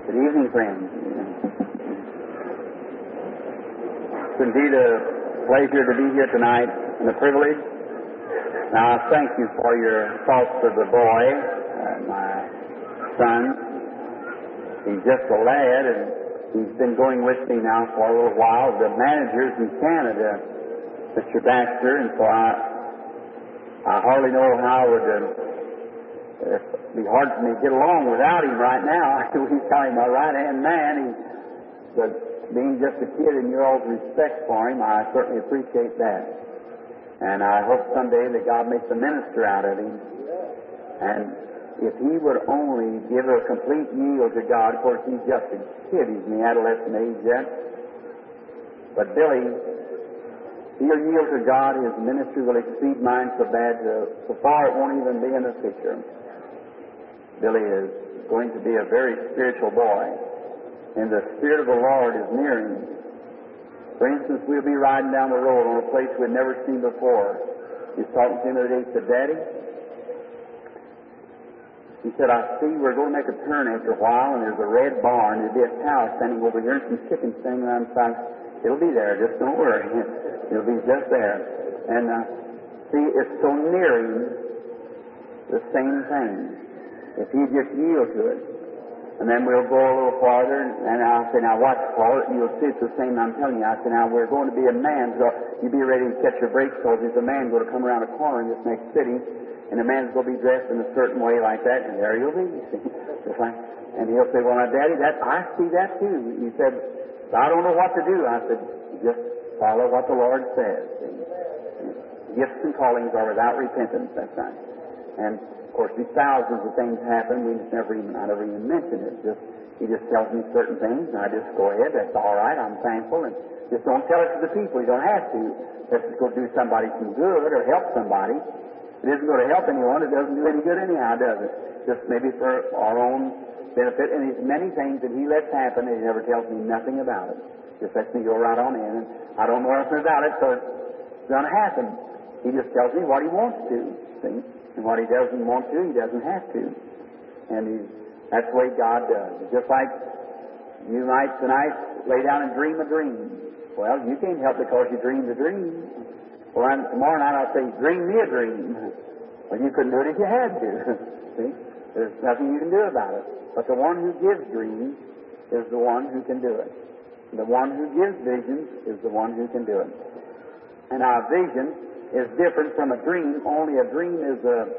Good evening, friends. It's indeed a pleasure to be here tonight and a privilege. Now, I thank you for your thoughts of the boy, my son. He's just a lad, and he's been going with me now for a little while. The manager's in Canada, Mr. Baxter, and so I hardly know how it would be hard for me to get along without him right now. He's kind of my right-hand man. But being just a kid and your all's respect for him, I certainly appreciate that. And I hope someday that God makes a minister out of him. And if he would only give a complete yield to God, of course, he's just a kid. He's in the adolescent age yet. But Billy, he'll yield to God. His ministry will exceed mine so far it won't even be in the picture. Billy is going to be a very spiritual boy, and the Spirit of the Lord is near him. For instance, we'll be riding down the road on a place we'd never seen before. He was talking to him the other day. He said, "Daddy," he said, "I see we're going to make a turn after a while, and there's a red barn. There'll be a cow standing over here and some chickens standing around the side. It'll be there, just don't worry. It'll be just there." And see, it's so near him, the same thing. If he just yield to it. And then we'll go a little farther, and I'll say, "Now watch, Paul, you'll see it's the same I'm telling you." I say, "Now we're going to be a man, so you be ready to catch your brakes, because there's a man going to come around a corner in this next city, and the man's going to be dressed in a certain way like that, and there you'll be, you see." Just like, and he'll say, "Well, now, Daddy, I see that too." He said, "I don't know what to do." I said, "Just follow what the Lord says." Gifts and callings are without repentance, that's right. And of course, these thousands of things happen. I never even mention it. He just tells me certain things, and I just go ahead. That's all right. I'm thankful, and just don't tell it to the people. You don't have to. If it's going to do somebody some good or help somebody, it isn't going to help anyone. It doesn't do any good anyhow, does it? Just maybe for our own benefit. And there's many things that he lets happen, and he never tells me nothing about it. Just lets me go right on in, and I don't know nothing about it, so it's going to happen. He just tells me what he wants to. See? And what he doesn't want to, he doesn't have to. And that's the way God does. Just like you might tonight lay down and dream a dream. Well, you can't help because you dreamed a dream. Well, tomorrow night I'll say, "Dream me a dream." Well, you couldn't do it if you had to. See? There's nothing you can do about it. But the one who gives dreams is the one who can do it. The one who gives visions is the one who can do it. And our vision is different from a dream. Only a dream is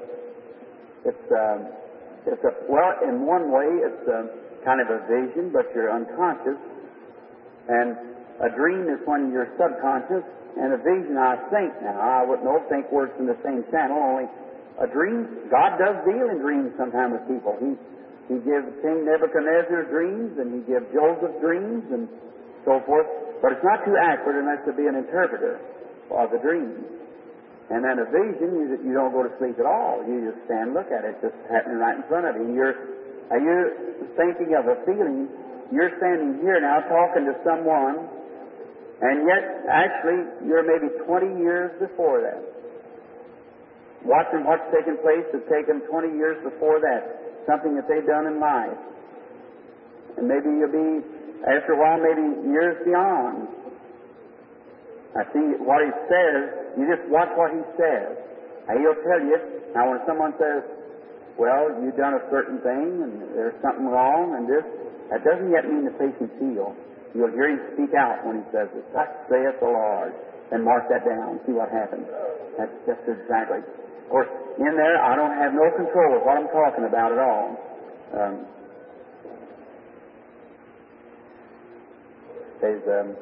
well, in one way, it's kind of a vision, but you're unconscious. And a dream is when you're subconscious, and a vision, I think now, I wouldn't think works in the same channel, only a dream, God does deal in dreams sometimes with people. He gives King Nebuchadnezzar dreams, and he gives Joseph dreams, and so forth. But it's not too accurate unless to be an interpreter of the dream. And then a vision, you don't go to sleep at all. You just stand and look at it. It's just happening right in front of you. You're thinking of a feeling. You're standing here now talking to someone, and yet, actually, you're maybe 20 years before that. Watching what's taken place has taken 20 years before that. Something that they've done in life. And maybe you'll be, after a while, maybe years beyond. I see what he says. You just watch what he says. And he'll tell you. Now, when someone says, "Well, you've done a certain thing, and there's something wrong, and this," that doesn't yet mean the patient's healed. You'll hear him speak out when he says it. "Thus saith the Lord." And mark that down. See what happens. That's just exactly. Of course, in there, I don't have no control of what I'm talking about at all. There's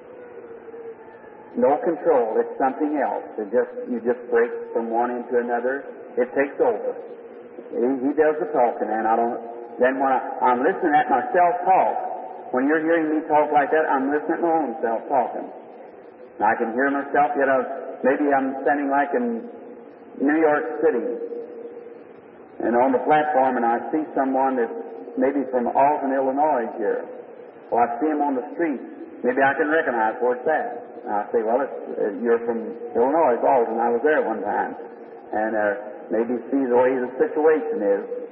no control. It's something else. You just break from one into another. It takes over. He does the talking, and I don't. Then when I'm listening at myself talk, when you're hearing me talk like that, I'm listening at my own self talking. And I can hear myself. Yet maybe I'm standing like in New York City, and on the platform, and I see someone that's maybe from Alton, Illinois here. Well, I see him on the street. Maybe I can recognize where it's at. I say, "Well, you're from Illinois, Alton. I was there one time." And maybe see the way the situation is.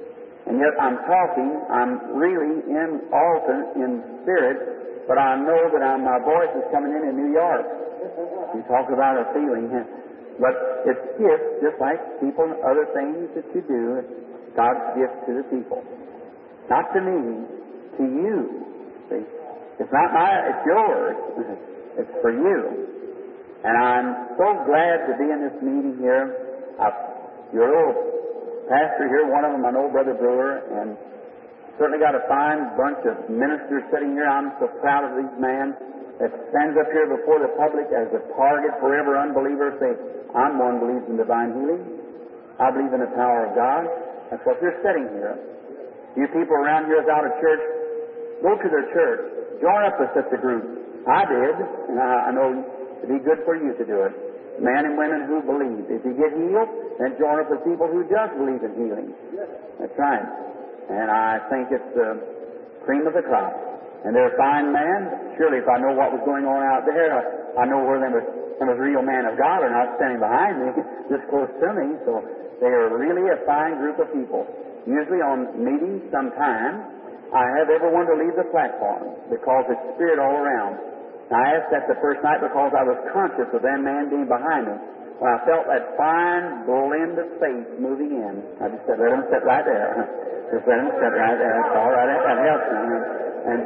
And yet I'm talking, I'm really in altar, in spirit, but I know that my voice is coming in New York. You talk about a feeling. But it's gifts, just like people and other things that you do. God's gift to the people. Not to me, to you. See? It's not it's yours. It's for you. And I'm so glad to be in this meeting here. Your old pastor here, one of them, an old Brother Brewer, and certainly got a fine bunch of ministers sitting here. I'm so proud of these men that stands up here before the public as a target for every unbeliever. Say, I'm one who believes in divine healing. I believe in the power of God. That's what you're sitting here. You people around here without a church, go to their church. Join up with such a group. I did, and I know it'd be good for you to do it. Men and women who believe. If you get healed, then join up with people who just believe in healing. That's right. And I think it's the cream of the crop. And they're a fine man. Surely if I know what was going on out there, I know where them was real man of God are not standing behind me, just close to me. So they are really a fine group of people. Usually on meetings sometime, I have everyone to leave the platform because it's spirit all around. I asked that the first night because I was conscious of that man being behind me. When I felt that fine blend of faith moving in, I just said, let him sit right there. Just let him sit right there. That's all right. That helps me. And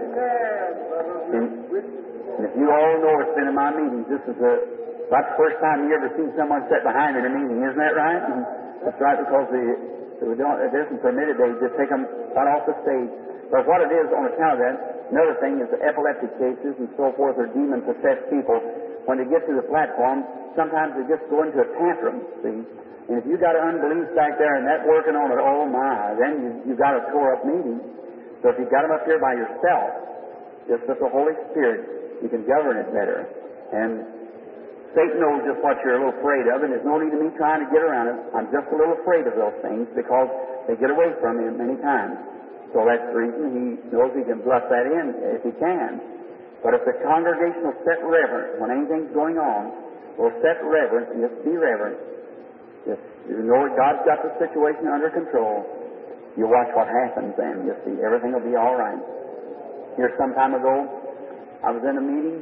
if you all know it's been in my meetings, this is about the first time you ever seen someone sit behind me in a meeting. Isn't that right? And that's right, because it isn't permitted. They just take them right off the stage. But what it is on account of that, another thing is the epileptic cases and so forth, or demon-possessed people. When they get to the platform, sometimes they just go into a tantrum, see? And if you got an unbelief back there and that working on it, oh my, then you've got a tore-up meeting. So if you've got them up here by yourself, just with the Holy Spirit, you can govern it better. And Satan knows just what you're a little afraid of, and there's no need of me trying to get around it. I'm just a little afraid of those things because they get away from me many times. So that's the reason he knows he can bluff that in if he can. But if the congregation will set reverence when anything's going on, will set reverence and just be reverent, just you know God's got the situation under control. You watch what happens then. You see, everything will be all right. Here some time ago, I was in a meeting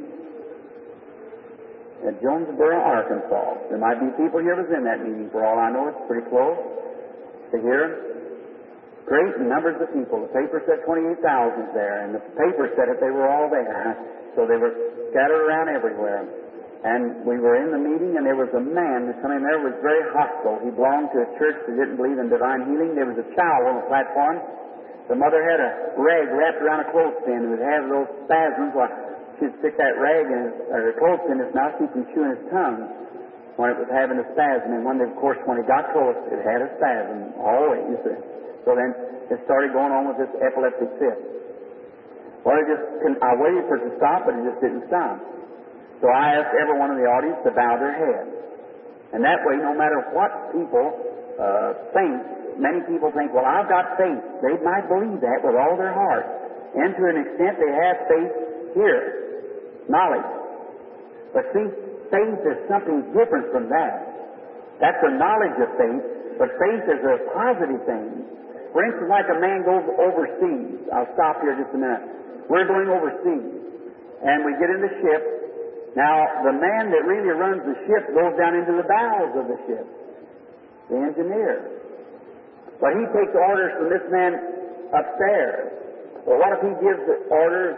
at Jonesboro, Arkansas. There might be people here that was in that meeting. For all I know, it's pretty close to here. Great numbers of people. The paper said 28,000 there, and the paper said that they were all there. So they were scattered around everywhere. And we were in the meeting, and there was a man who come in there who was very hostile. He belonged to a church that didn't believe in divine healing. There was a child on the platform. The mother had a rag wrapped around a clothespin and would have those spasms. Well, she'd stick that rag in her clothespin in his mouth, keep him chewing his tongue when it was having a spasm. And when he got close, it had a spasm always, you see. So then it started going on with this epileptic fit. Well, I waited for it to stop, but it just didn't stop. So I asked everyone in the audience to bow their heads. And that way, no matter what people think, many people think, well, I've got faith. They might believe that with all their heart. And to an extent, they have faith here, knowledge. But see, faith is something different from that. That's a knowledge of faith, but faith is a positive thing. For instance, like a man goes overseas. I'll stop here just a minute. We're going overseas, and we get in the ship. Now, the man that really runs the ship goes down into the bowels of the ship, the engineer. But he takes orders from this man upstairs. Well, what if he gives the orders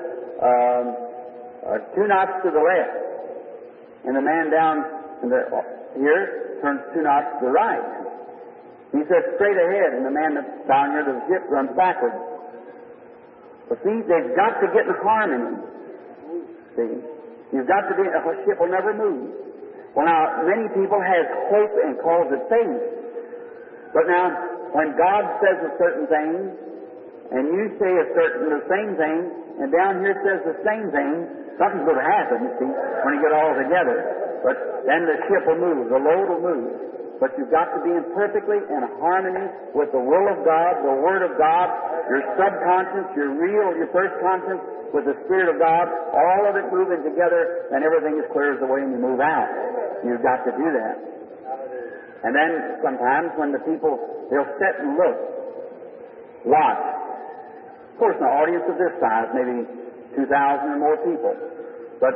2 knots to the left, and the man down here turns 2 knots to the right? He says straight ahead, and the man that's down here to the ship runs backwards. But see, they've got to get in harmony. See? You've got to be, a ship will never move. Well, now, many people have hope and calls it faith. But now, when God says a certain thing, and you say the same thing, and down here says the same thing, something's going to happen, you see, when you get all together. But then the ship will move, the load will move. But you've got to be perfectly in harmony with the will of God, the Word of God, your subconscious, your first conscience, with the Spirit of God, all of it moving together, and everything is clear as the way and you move out. You've got to do that. And then sometimes when the people, they'll sit and look. Watch. Of course, an audience of this size, maybe 2,000 or more people. But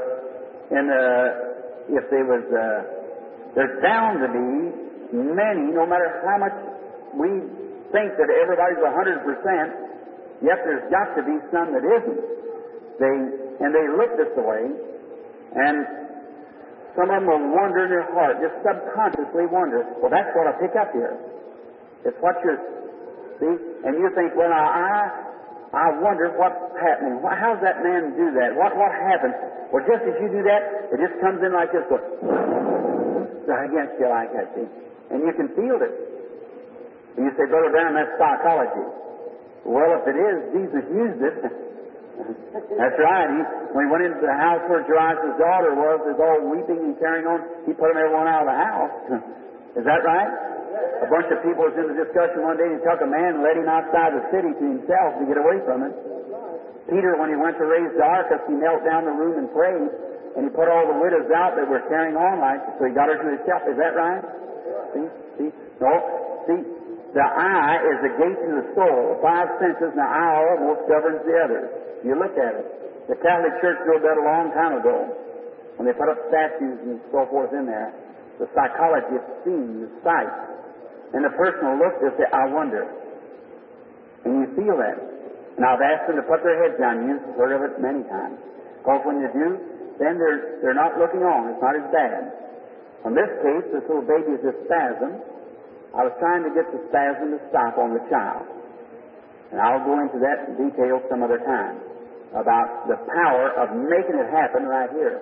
if there was, there's bound to be many, no matter how much we think that everybody's 100%, yet there's got to be some that isn't. They look this way, and some of them will wonder in their heart, just subconsciously wonder, well, that's what I pick up here. It's what you're, see? And you think, well, I wonder what's happening. How does that man do that? What happens? Well, just as you do that, it just comes in like this, goes right against you like that, see? And you can feel it. And you say, Brother Brown, that's psychology. Well, if it is, Jesus used it. That's right. When he went into the house where Jairus' daughter was all weeping and carrying on, he put them everyone out of the house. Is that right? A bunch of people was in the discussion one day, and he took a man and led him outside the city to himself to get away from it. Peter, when he went to raise Dorcas, he knelt down in the room and prayed, and he put all the widows out that were carrying on like, so he got her to himself. Is that right? See? No. See, the eye is the gate to the soul. 5 senses, and the eye almost governs the others. You look at it. The Catholic Church did that a long time ago, when they put up statues and so forth in there. The psychology of seeing, the sight. And the person will look and say, I wonder. And you feel that. And I've asked them to put their heads down. You've heard of it many times. Because when you do, then they're not looking on. It's not as bad. In this case, this little baby is a spasm. I was trying to get the spasm to stop on the child. And I'll go into that in detail some other time, about the power of making it happen right here.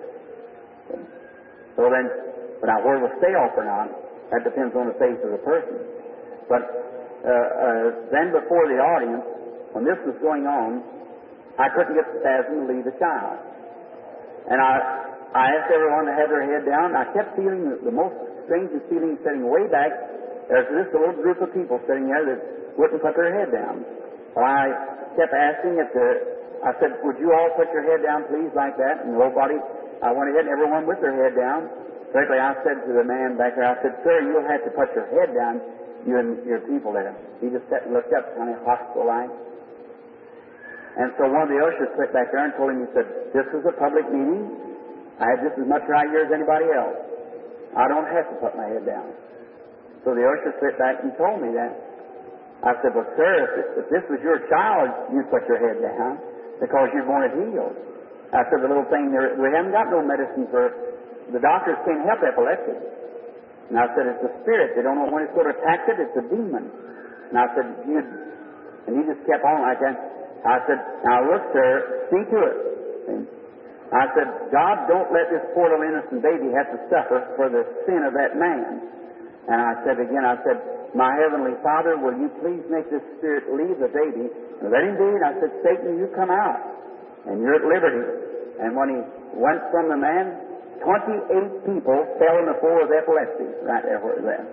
So then, but now where it will stay off or not, that depends on the faith of the person. But then before the audience, when this was going on, I couldn't get the spasm to leave the child. And I asked everyone to have their head down. I kept feeling the most strangest feeling sitting way back. There's this little group of people sitting there that wouldn't put their head down. Well, I kept asking I said, would you all put your head down, please, like that? And nobody, I went ahead and everyone with their head down. Frankly, I said to the man back there, I said, sir, you'll have to put your head down, you and your people there. He just sat and looked up, kind of hostile-like. And so one of the ushers sat back there and told him, he said, this is a public meeting. I have just as much right here as anybody else. I don't have to put my head down. So the usher sat back and told me that. I said, well, sir, if this was your child, you'd put your head down because you're born healed. I said, the little thing there, we haven't got no medicine for, the doctors can't help epilepsy. And I said, it's a spirit. They don't know when it's going to attack it. It's a demon. And I said, and he just kept on like that. I said, now look, sir, see to it. And I said, God, don't let this poor little innocent baby have to suffer for the sin of that man. And I said again, my Heavenly Father, will you please make this spirit leave the baby and let him be? And I said, Satan, you come out, and you're at liberty. And when he went from the man, 28 people fell on the floor with epilepsy, right there where it was at.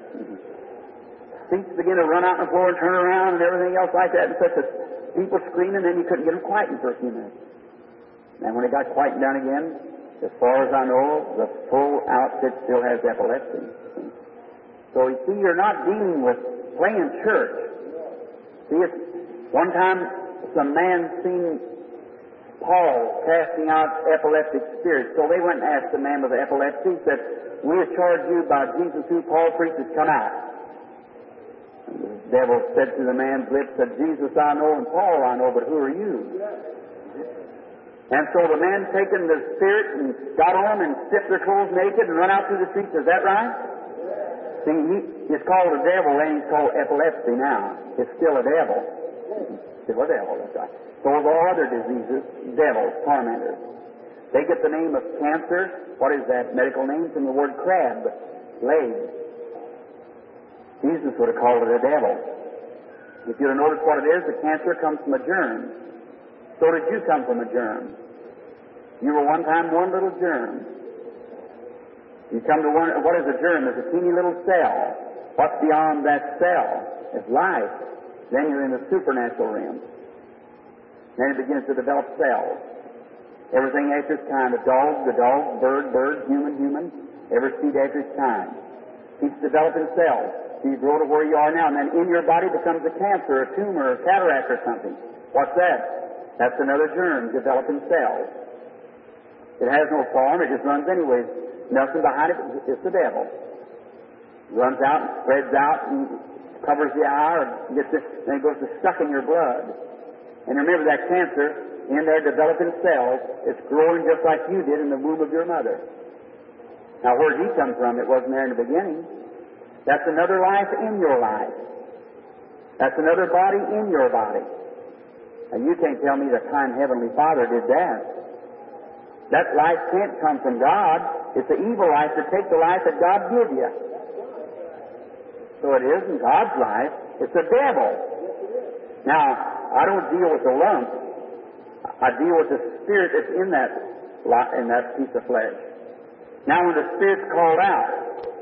Seats began to run out on the floor and turn around and everything else like that, and such as people screaming, then you couldn't get them quietened for a few minutes. And when it got quietened down again, as far as I know, the full outfit still has epilepsy. So you see, you're not dealing with playing church. See, one time some man seen Paul casting out epileptic spirits. So they went and asked the man with the epilepsy, said, we have charged you by Jesus who Paul preaches, come out. And the devil said to the man's lips, said, Jesus I know and Paul I know, but who are you? And so the man taken the spirit and got on and stripped their clothes naked and run out through the streets. Is that right? See, he's called a devil and he's called epilepsy now. It's still a devil. Still a devil, that's right. So are all other diseases, devils, tormentors. They get the name of cancer. What is that medical name? From the word crab, leg. Jesus would have called it a devil. If you'd have noticed what it is, the cancer comes from a germ. So did you come from a germ. You were one time one little germ. You come to one, what is a germ? It's a teeny little cell. What's beyond that cell? It's life. Then you're in the supernatural realm. Then it begins to develop cells. Everything after its kind. The dog, bird, human. Every seed after its kind. Keeps developing cells. So you grow to where you are now, and then in your body becomes a cancer, a tumor, a cataract or something. What's that? That's another germ developing cells. It has no form, it just runs anyways. Nothing behind it, it's the devil. Runs out and spreads out and covers the eye, or gets this, and it goes to suck in your blood. And remember that cancer, in there developing cells, it's growing just like you did in the womb of your mother. Now where did he come from? It wasn't there in the beginning. That's another life in your life. That's another body in your body. And you can't tell me the kind Heavenly Father did that. That life can't come from God. It's the evil life to take the life that God gave you. So it isn't God's life. It's the devil. Now, I don't deal with the lump. I deal with the spirit that's in that piece of flesh. Now, when the spirit's called out,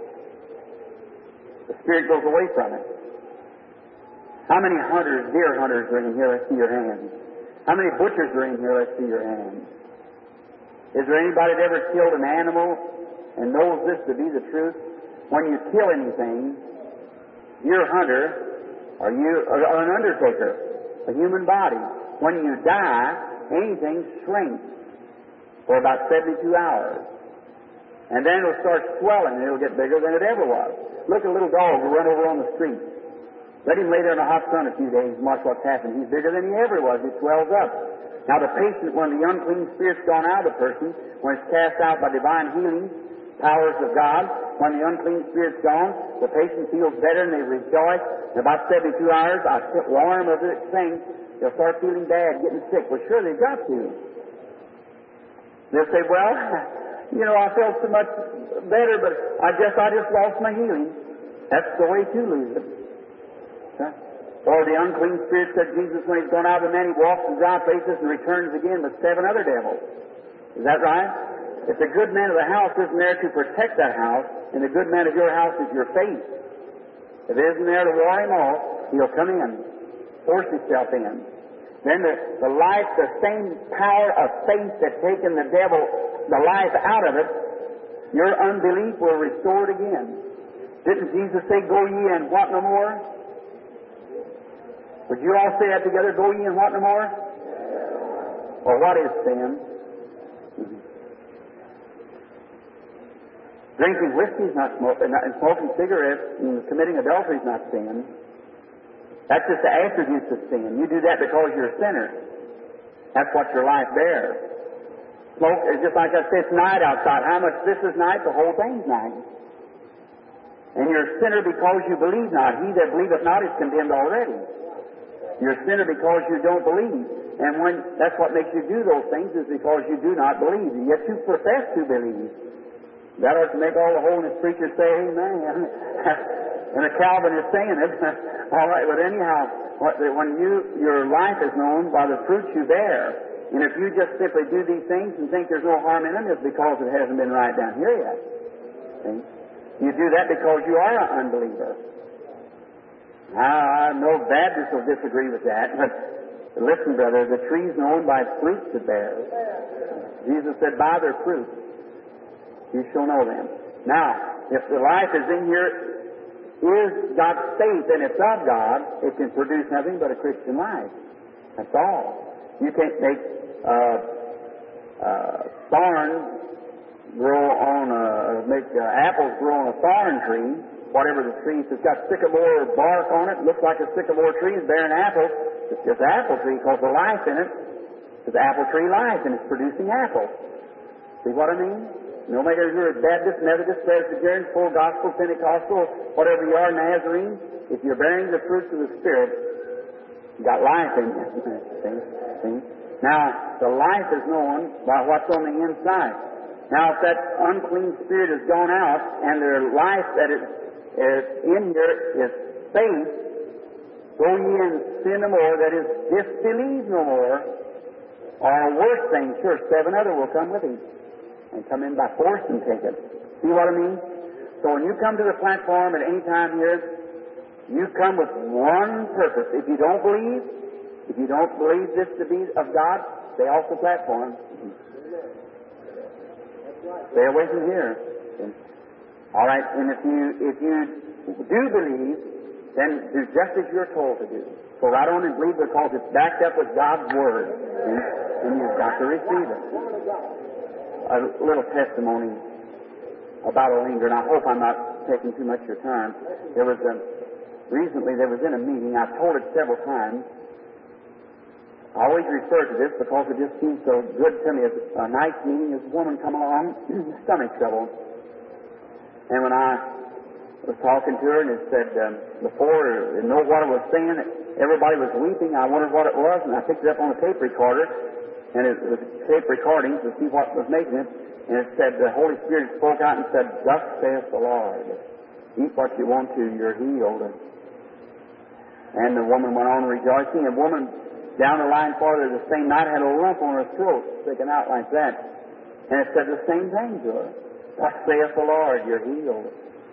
the spirit goes away from it. How many hunters, deer hunters are in here? Let's see your hands. How many butchers are in here? Let's see your hands. Is there anybody that ever killed an animal and knows this to be the truth? When you kill anything, you're a hunter, or an undertaker, a human body. When you die, anything shrinks for about 72 hours. And then it'll start swelling, and it'll get bigger than it ever was. Look at a little dog who run over on the street. Let him lay there in the hot sun a few days and watch what's happened. He's bigger than he ever was. He swells up. Now the patient, when the unclean spirit's gone out of the person, when it's cast out by divine healing powers of God, when the unclean spirit's gone, the patient feels better and they rejoice. In about 72 hours, I warn them of this thing, they'll start feeling bad, getting sick. Well, sure, they've got to. They'll say, well, I felt so much better, but I guess I just lost my healing. That's the way to lose it. Huh? Or the unclean spirit said Jesus, when he's gone out of the man, he walks in dry places and returns again with 7 other devils. Is that right? If the good man of the house isn't there to protect that house, and the good man of your house is your faith, if it isn't there to ward him off, he'll come in, force himself in. Then the life, the same power of faith that's taken the devil, the life out of it, your unbelief will restore it again. Didn't Jesus say, go ye and what no more? Would you all say that together? Go ye and what no more? Or what is sin? Drinking whiskey is not smoking, and smoking cigarettes and committing adultery is not sin. That's just the attributes of sin. You do that because you're a sinner. That's what your life bears. Smoke is just like I said, it's night outside. How much this is night? The whole thing's night. And you're a sinner because you believe not. He that believeth not is condemned already. You're a sinner because you don't believe. And that's what makes you do those things, is because you do not believe. And yet you profess to believe. That ought to make all the holiness preachers say amen. And the Calvinist saying it. All right, but anyhow, when your life is known by the fruits you bear. And if you just simply do these things and think there's no harm in them, it's because it hasn't been right down here yet. See? You do that because you are an unbeliever. Now, I know Baptists will disagree with that, but listen, brother, the tree's known by its fruits it bears. Jesus said, by their fruits you shall know them. Now, if the life is in here, is God's faith and it's of God, it can produce nothing but a Christian life. That's all. You can't make thorns grow on make apples grow on a thorn tree. Whatever the tree, if it's got sycamore bark on it, looks like a sycamore tree, is bearing apples. It's just an apple tree because the life in it is apple tree life, and it's producing apples. See what I mean? No matter if you're a Baptist, Methodist, Presbyterian, full gospel, Pentecostal, whatever you are, Nazarene, if you're bearing the fruits of the Spirit, you got life in you. See? Now, the life is known by what's on the inside. Now, if that unclean spirit has gone out, and their life that is in here is faith, go ye and sin no more, that is, disbelieve no more, or a worse thing, sure, 7 other will come with him, and come in by force and take it. See what I mean? So when you come to the platform at any time here, you come with one purpose. If you don't believe this to be of God, stay off the platform. Stay away from here. All right, and if you do believe, then do just as you're told to do. So right on and believe because it's backed up with God's Word. And you've got to receive it. A little testimony about a linger, and I hope I'm not taking too much of your time. Recently there was in a meeting, I've told it several times. I always refer to this because it just seems so good to me. A nice meeting, this woman come along, stomach trouble. And when I was talking to her, and it said, before I know what I was saying, everybody was weeping. I wondered what it was, and I picked it up on a tape recorder, and it was tape recording to see what was making it. And it said, the Holy Spirit spoke out and said, "Thus saith the Lord, eat what you want to, you're healed." And the woman went on rejoicing. A woman down the line farther the same night had a lump on her throat sticking out like that. And it said the same thing to her. "Thus saith the Lord, you're healed."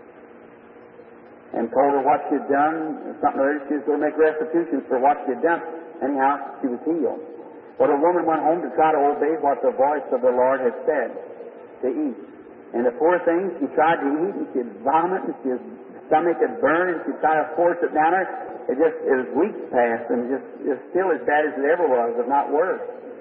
And told her what she'd done, something or other. She was going to make restitution for what she'd done. Anyhow, she was healed. But the woman went home to try to obey what the voice of the Lord had said to eat. And the poor thing, she tried to eat, and she'd vomit, and her stomach would burn, and she'd try to force it down her. It was weeks past, and it's still as bad as it ever was, if not worse.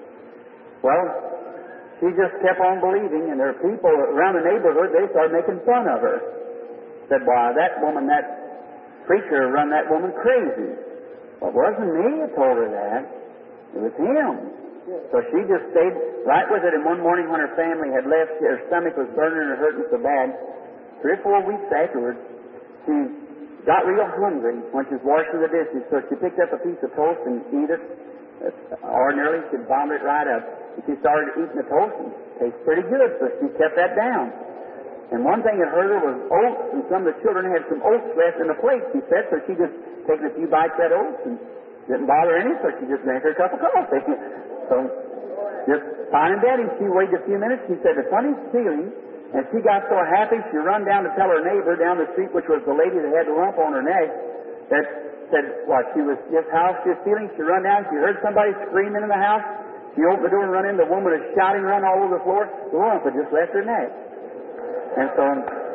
Well, she just kept on believing, and there were people around the neighborhood, they started making fun of her. Said, "Why, that woman, that preacher run that woman crazy." Well, it wasn't me that told her that. It was him. So she just stayed right with it, and one morning when her family had left, her stomach was burning and hurting so bad. 3 or 4 weeks afterwards, she got real hungry when she was washing the dishes, so she picked up a piece of toast and ate it. Ordinarily, she'd vomit it right up. And she started eating the toast, and it tastes pretty good, so she kept that down. And one thing that hurt her was oats, and some of the children had some oats left in the plate, she said, so she just taken a few bites of that oats and didn't bother any, so she just drank her cup of coffee. So, just fine and dandy. She waited a few minutes, she said the funniest feeling, and she got so happy, she run down to tell her neighbor down the street, which was the lady that had the lump on her neck, that said, what, she was just how she was feeling. She run down, she heard somebody screaming in the house. She opened the door and run in, the woman was shouting around all over the floor. The lump had just left her neck. And so,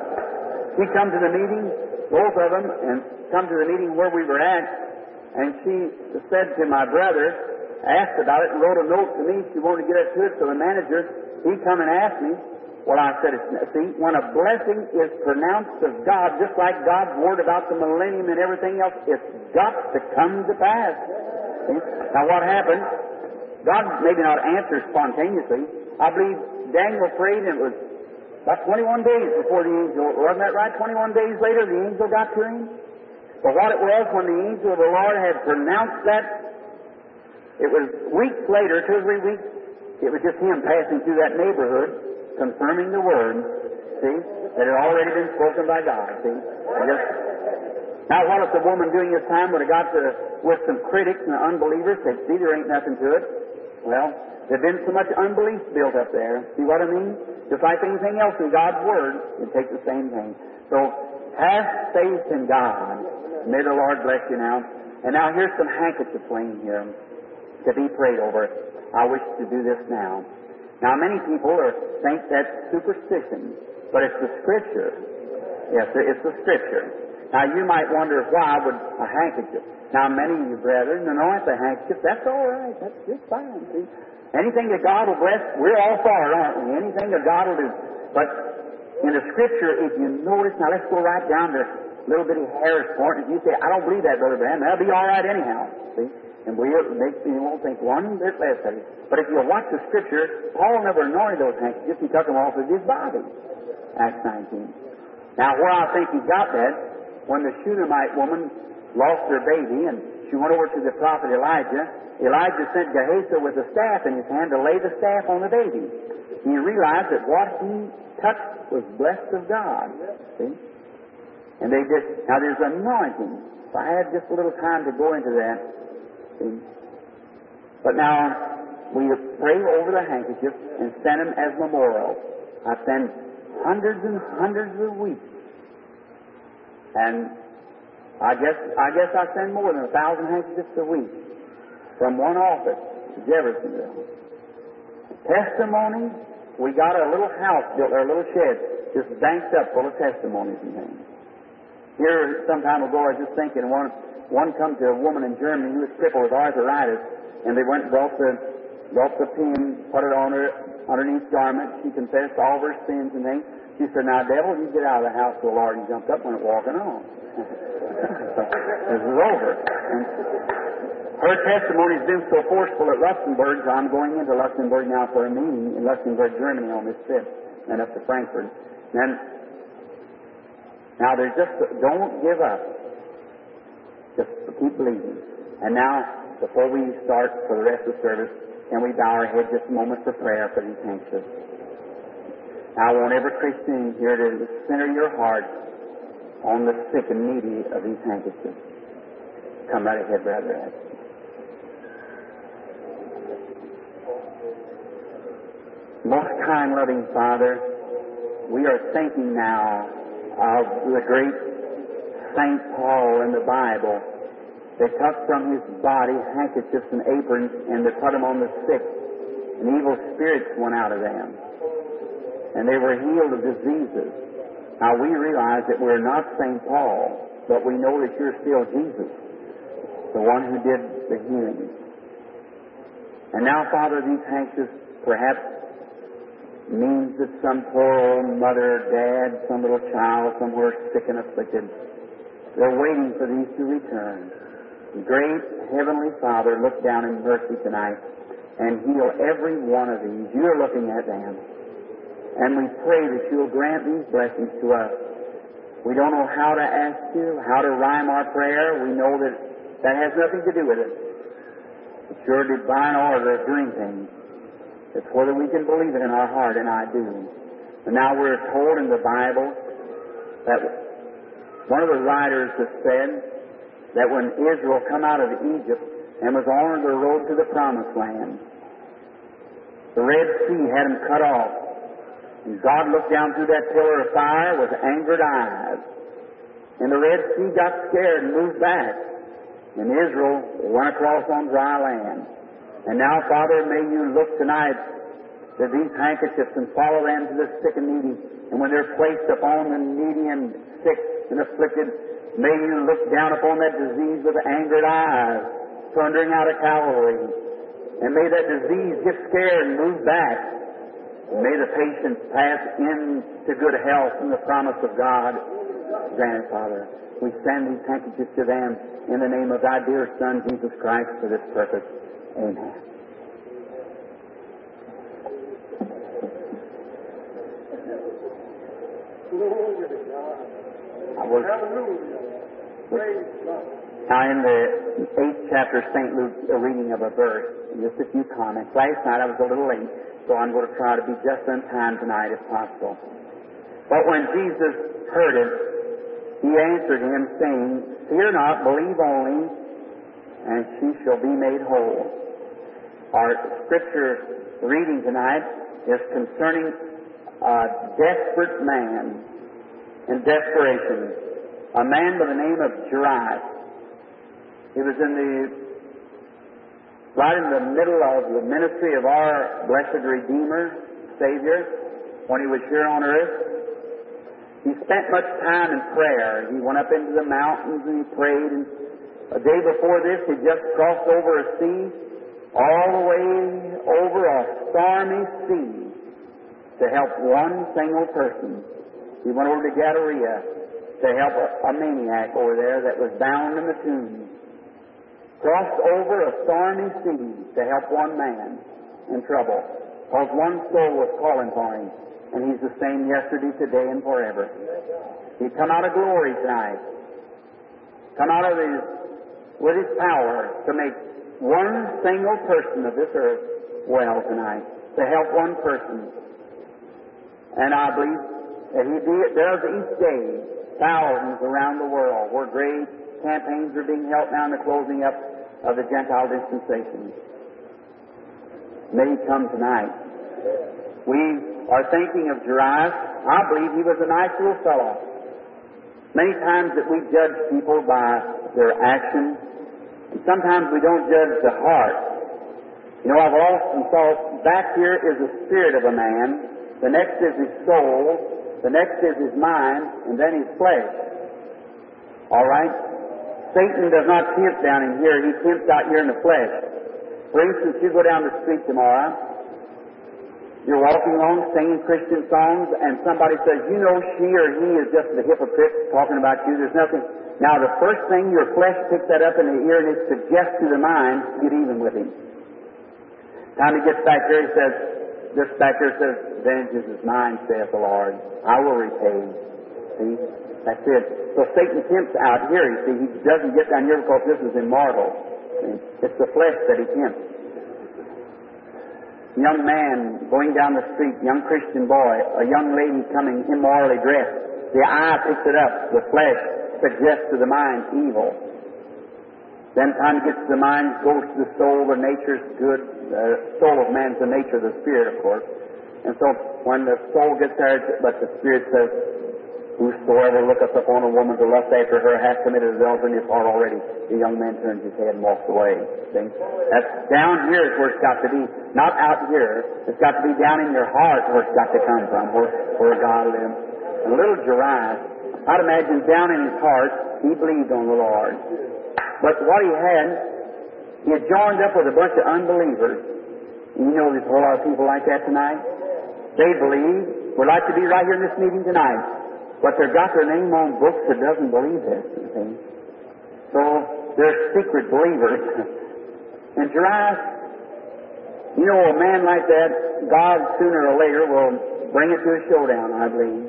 she come to the meeting, both of them, and come to the meeting where we were at, and she said to my brother, asked about it and wrote a note to me. She wanted to get it to it, so the manager, he come and asked me. Well, I said, see, when a blessing is pronounced of God, just like God's word about the millennium and everything else, it's got to come to pass. See? Now, what happened? God maybe not answered spontaneously. I believe Daniel prayed, and it was about 21 days before the angel, wasn't that right? 21 days later, the angel got to him. But what it was, when the angel of the Lord had pronounced that, it was weeks later, 2 or 3 weeks, it was just him passing through that neighborhood, confirming the word, see, that had already been spoken by God, see. Now, what if the woman during this time would have got with some critics and unbelievers, said, see, there ain't nothing to it? Well, there's been so much unbelief built up there. See what I mean? Just like anything else in God's Word, it takes the same thing. So, have faith in God. May the Lord bless you now. And now here's some handkerchief laying here to be prayed over. I wish to do this now. Now, many people think that's superstition, but it's the Scripture. Yes, it's the Scripture. Now, you might wonder, why would a handkerchief? Now, many of you brethren anoint the handkerchief. That's all right. That's just fine, see. Anything that God will bless, we're all for it, aren't we? Anything that God will do. But in the Scripture, if you notice, now let's go right down to little bitty Harris Point. If you say, I don't believe that, Brother Branham, that'll be all right anyhow, see. And you won't think one bit less of it. But if you watch the Scripture, Paul never anointed those handkerchiefs. He took them off of his body. Acts 19. Now, where I think he got that, when the Shunammite woman lost her baby, and she went over to the prophet Elijah, Elijah sent Gehazi with a staff in his hand to lay the staff on the baby. He realized that what he touched was blessed of God. See? And they just, now there's anointing. If I had just a little time to go into that. See? But now, we pray over the handkerchief and send them as memorials. I send hundreds and hundreds a week. And I guess I send more than 1,000 handkerchiefs a week from one office to Jeffersonville. Testimony, we got a little house built there, a little shed, just banked up full of testimonies and things. Here, some time ago, I was just thinking, one come to a woman in Germany who was crippled with arthritis, and they went and brought the pin, put it on her underneath garment. She confessed all of her sins and things. She said, "Now, devil, you get out of the house, the Lord," and jumped up and went walking on. So, this is over. And her testimony has been so forceful at Luxembourg, so I'm going into Luxembourg now for a meeting in Luxembourg, Germany on this trip, and up to Frankfurt. Now there's just, don't give up. Just keep believing. And now, before we start for the rest of the service, can we bow our heads just a moment for prayer for these handkerchiefs? Now I want every Christian here to center your heart on the sick and needy of these handkerchiefs. Come right ahead, Brother Ed. Most kind, loving Father, we are thinking now of the great St. Paul in the Bible. They took from his body handkerchiefs and aprons and they put them on the sick, and evil spirits went out of them, and they were healed of diseases. Now we realize that we're not St. Paul, but we know that you're still Jesus, the one who did the healing. And now, Father, these handkerchiefs perhaps means that some poor old mother or dad, some little child somewhere sick and afflicted, they're waiting for these to return. Great Heavenly Father, look down in mercy tonight and heal every one of these. You're looking at them. And we pray that you'll grant these blessings to us. We don't know how to ask you, how to rhyme our prayer. We know that that has nothing to do with it. It's your divine order of doing things. It's whether we can believe it in our heart, and I do. And now we're told in the Bible that one of the writers has said that when Israel come out of Egypt and was on the road to the Promised Land, the Red Sea had them cut off. And God looked down through that pillar of fire with angered eyes. And the Red Sea got scared and moved back. And Israel went across on dry land. And now, Father, may you look tonight to these handkerchiefs and follow them to the sick and needy. And when they're placed upon the needy and sick and afflicted, may you look down upon that disease with angered eyes, thundering out of Calvary. And may that disease get scared and move back. And may the patient pass into good health and the promise of God. Grant it, Father. We send these handkerchiefs to them in the name of thy dear Son, Jesus Christ, for this purpose. Amen. Now in the 8th chapter of St. Luke, a reading of a verse, just a few comments. Last night I was a little late, so I'm going to try to be just on time tonight if possible. But when Jesus heard it, he answered him, saying, "Fear not, believe only, and she shall be made whole." Our scripture reading tonight is concerning a desperate man in desperation, a man by the name of Jairus. He was right in the middle of the ministry of our blessed Redeemer, Savior, when he was here on earth. He spent much time in prayer. He went up into the mountains and he prayed. And a day before this, he just crossed over a sea, all the way over a stormy sea, to help one single person. He went over to Gadara to help a maniac over there that was bound in the tomb. Crossed over a stormy sea to help one man in trouble, because one soul was calling for him. And he's the same yesterday, today, and forever. He come out of glory tonight. Come out of with his power to make one single person of this earth well tonight, to help one person. And I believe that he does each day thousands around the world, where great campaigns are being held now in the closing up of the Gentile dispensation. May he come tonight. We are thinking of Jairus. I believe he was a nice little fellow. Many times that we judge people by their actions, and sometimes we don't judge the heart. You know, I've often thought back here is the spirit of a man, the next is his soul, the next is his mind, and then his flesh. All right? Satan does not tempt down in here. He tempts out here in the flesh. For instance, you go down the street tomorrow, you're walking along singing Christian songs, and somebody says, you know, she or he is just a hypocrite talking about you. There's nothing. Now, the first thing, your flesh picks that up in the ear, and it suggests to the mind, get even with him. Time he gets back there, he says, this back there says, vengeance is mine, saith the Lord. I will repay. See? That's it. So Satan tempts out here, you see. He doesn't get down here because this is immortal. See? It's the flesh that he tempts. Young man going down the street, young Christian boy, a young lady coming immorally dressed. The eye picks it up. The flesh suggests to the mind evil. Then time it gets to the mind, goes to the soul, the nature's good. Soul of man's the nature of the spirit, of course. And so when the soul gets there, but the spirit says, whosoever looketh upon a woman to lust after her hath committed adultery in his heart already. The young man turns his head and walks away. See? That's down here is where it's got to be. Not out here. It's got to be down in your heart where it's got to come from, where God lives. And little Jairus, I'd imagine down in his heart, he believed on the Lord. But what he had joined up with a bunch of unbelievers. You know there's a whole lot of people like that tonight. They believe, would like to be right here in this meeting tonight. But they've got their name on books that doesn't believe this. See? So they're secret believers. And Jairus, you know, a man like that, God sooner or later will bring it to a showdown, I believe.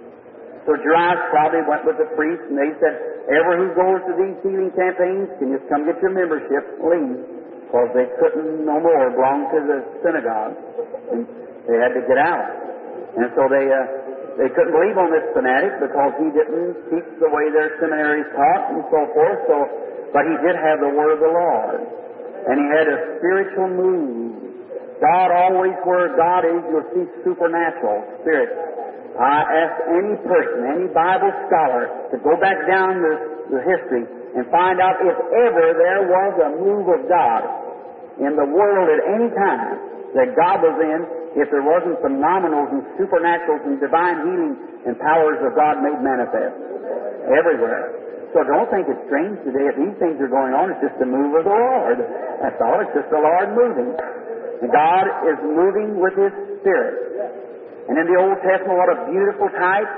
So Jairus probably went with the priest, and they said, "Ever who goes to these healing campaigns can just come get your membership, leave," because they couldn't no more belong to the synagogue. And they had to get out. And so they couldn't believe on this fanatic because he didn't teach the way their seminaries taught and so forth. But he did have the word of the Lord. And he had a spiritual move. God always, where God is, you'll see supernatural spirit. I ask any person, any Bible scholar, to go back down the history and find out if ever there was a move of God in the world at any time that God was in, if there wasn't phenomenals and supernaturals and divine healing and powers of God made manifest. Everywhere. So don't think it's strange today if these things are going on. It's just a move of the Lord. That's all. It's just the Lord moving. And God is moving with His Spirit. And in the Old Testament, what a beautiful type.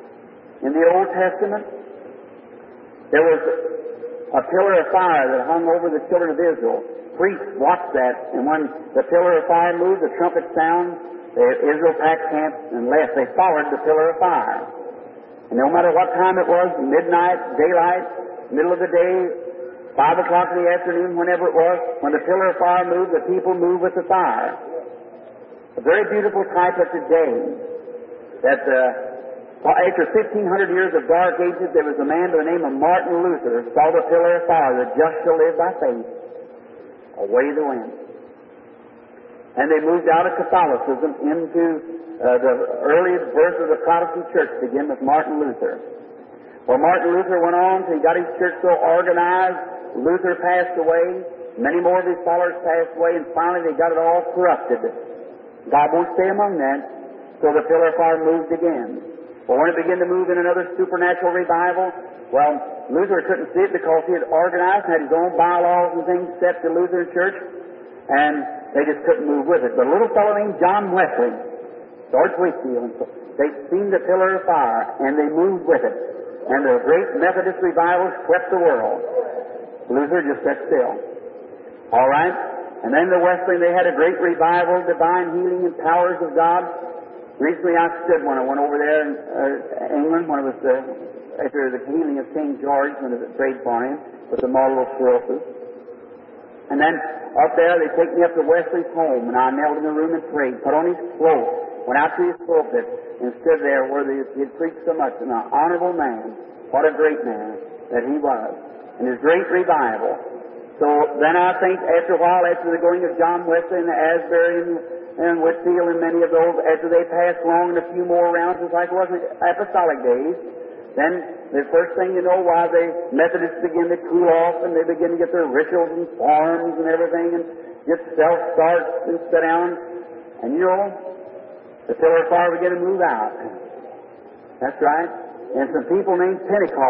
In the Old Testament, there was a pillar of fire that hung over the children of Israel. Priests watched that, and when the pillar of fire moved, the trumpet sound, Israel packed camp and left. They followed the pillar of fire. And no matter what time it was, midnight, daylight, middle of the day, 5 o'clock in the afternoon, whenever it was, when the pillar of fire moved, the people moved with the fire. A very beautiful type of today. That after 1,500 years of dark ages, there was a man by the name of Martin Luther saw the pillar of fire, the just shall live by faith. Away they went. And they moved out of Catholicism into the early birth of the Protestant church, began with Martin Luther. Well, Martin Luther went on till he got his church so organized. Luther passed away. Many more of his followers passed away, and finally they got it all corrupted. God won't stay among that, so the pillar of fire moved again. Well, when it began to move in another supernatural revival, well, Luther couldn't see it because he had organized and had his own bylaws and things set to Lutheran church, and they just couldn't move with it. But a little fellow named John Wesley, George Whitefield, they seen the pillar of fire, and they moved with it. And the great Methodist revival swept the world. Luther just sat still. All right? And then the Wesleyan, they had a great revival, divine healing and powers of God. Recently I stood when I went over there in England when it was after the healing of King George, when it prayed for him with the multiple sclerosis. And then up there, they take me up to Wesley's home, and I knelt in the room and prayed, put on his clothes, went out to his pulpit, and stood there where he had preached so much. And an honorable man, what a great man that he was, and his great revival. So then I think after a while, after the going of John Wesley and Asbury and Whitefield and many of those, after they passed along in a few more rounds, it's like it wasn't apostolic days, then the first thing you know, why the Methodists begin to cool off and they begin to get their rituals and forms and everything and get self-starts and sit down. And you know, the pillar of fire began to move out. That's right. And some people named Pentecost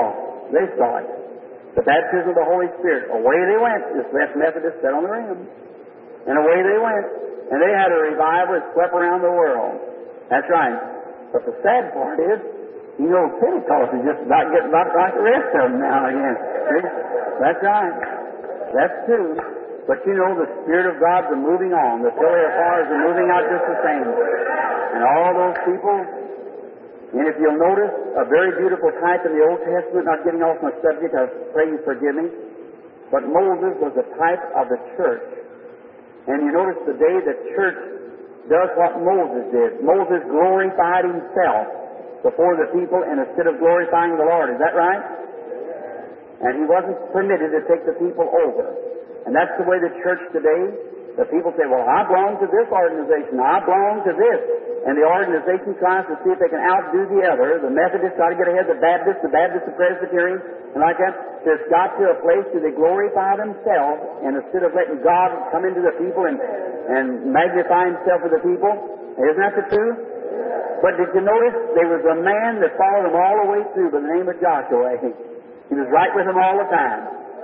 They saw it. The baptism of the Holy Spirit. Away they went. Just left Methodist, sat on the rim. And away they went. And they had a revival that swept around the world. That's right. But the sad part is, Pentecost is just about getting about like the rest of them now again. See? That's right. That's true. But the Spirit of God is moving on. The pillar of fire is moving out just the same. And all those people, and if you'll notice, a very beautiful type in the Old Testament, not getting off my subject, I pray you forgive me, but Moses was a type of the church. And you notice today the church does what Moses did. Moses glorified himself before the people and instead of glorifying the Lord. Is that right? And he wasn't permitted to take the people over. And that's the way the church today, the people say, well, I belong to this organization, I belong to this. And the organization tries to see if they can outdo the other. The Methodists try to get ahead of the Baptists the Presbyterians, and like that. It's got to a place where they glorify themselves, and instead of letting God come into the people and magnify Himself with the people. Isn't that the truth? But did you notice there was a man that followed them all the way through by the name of Joshua? He was right with them all the time.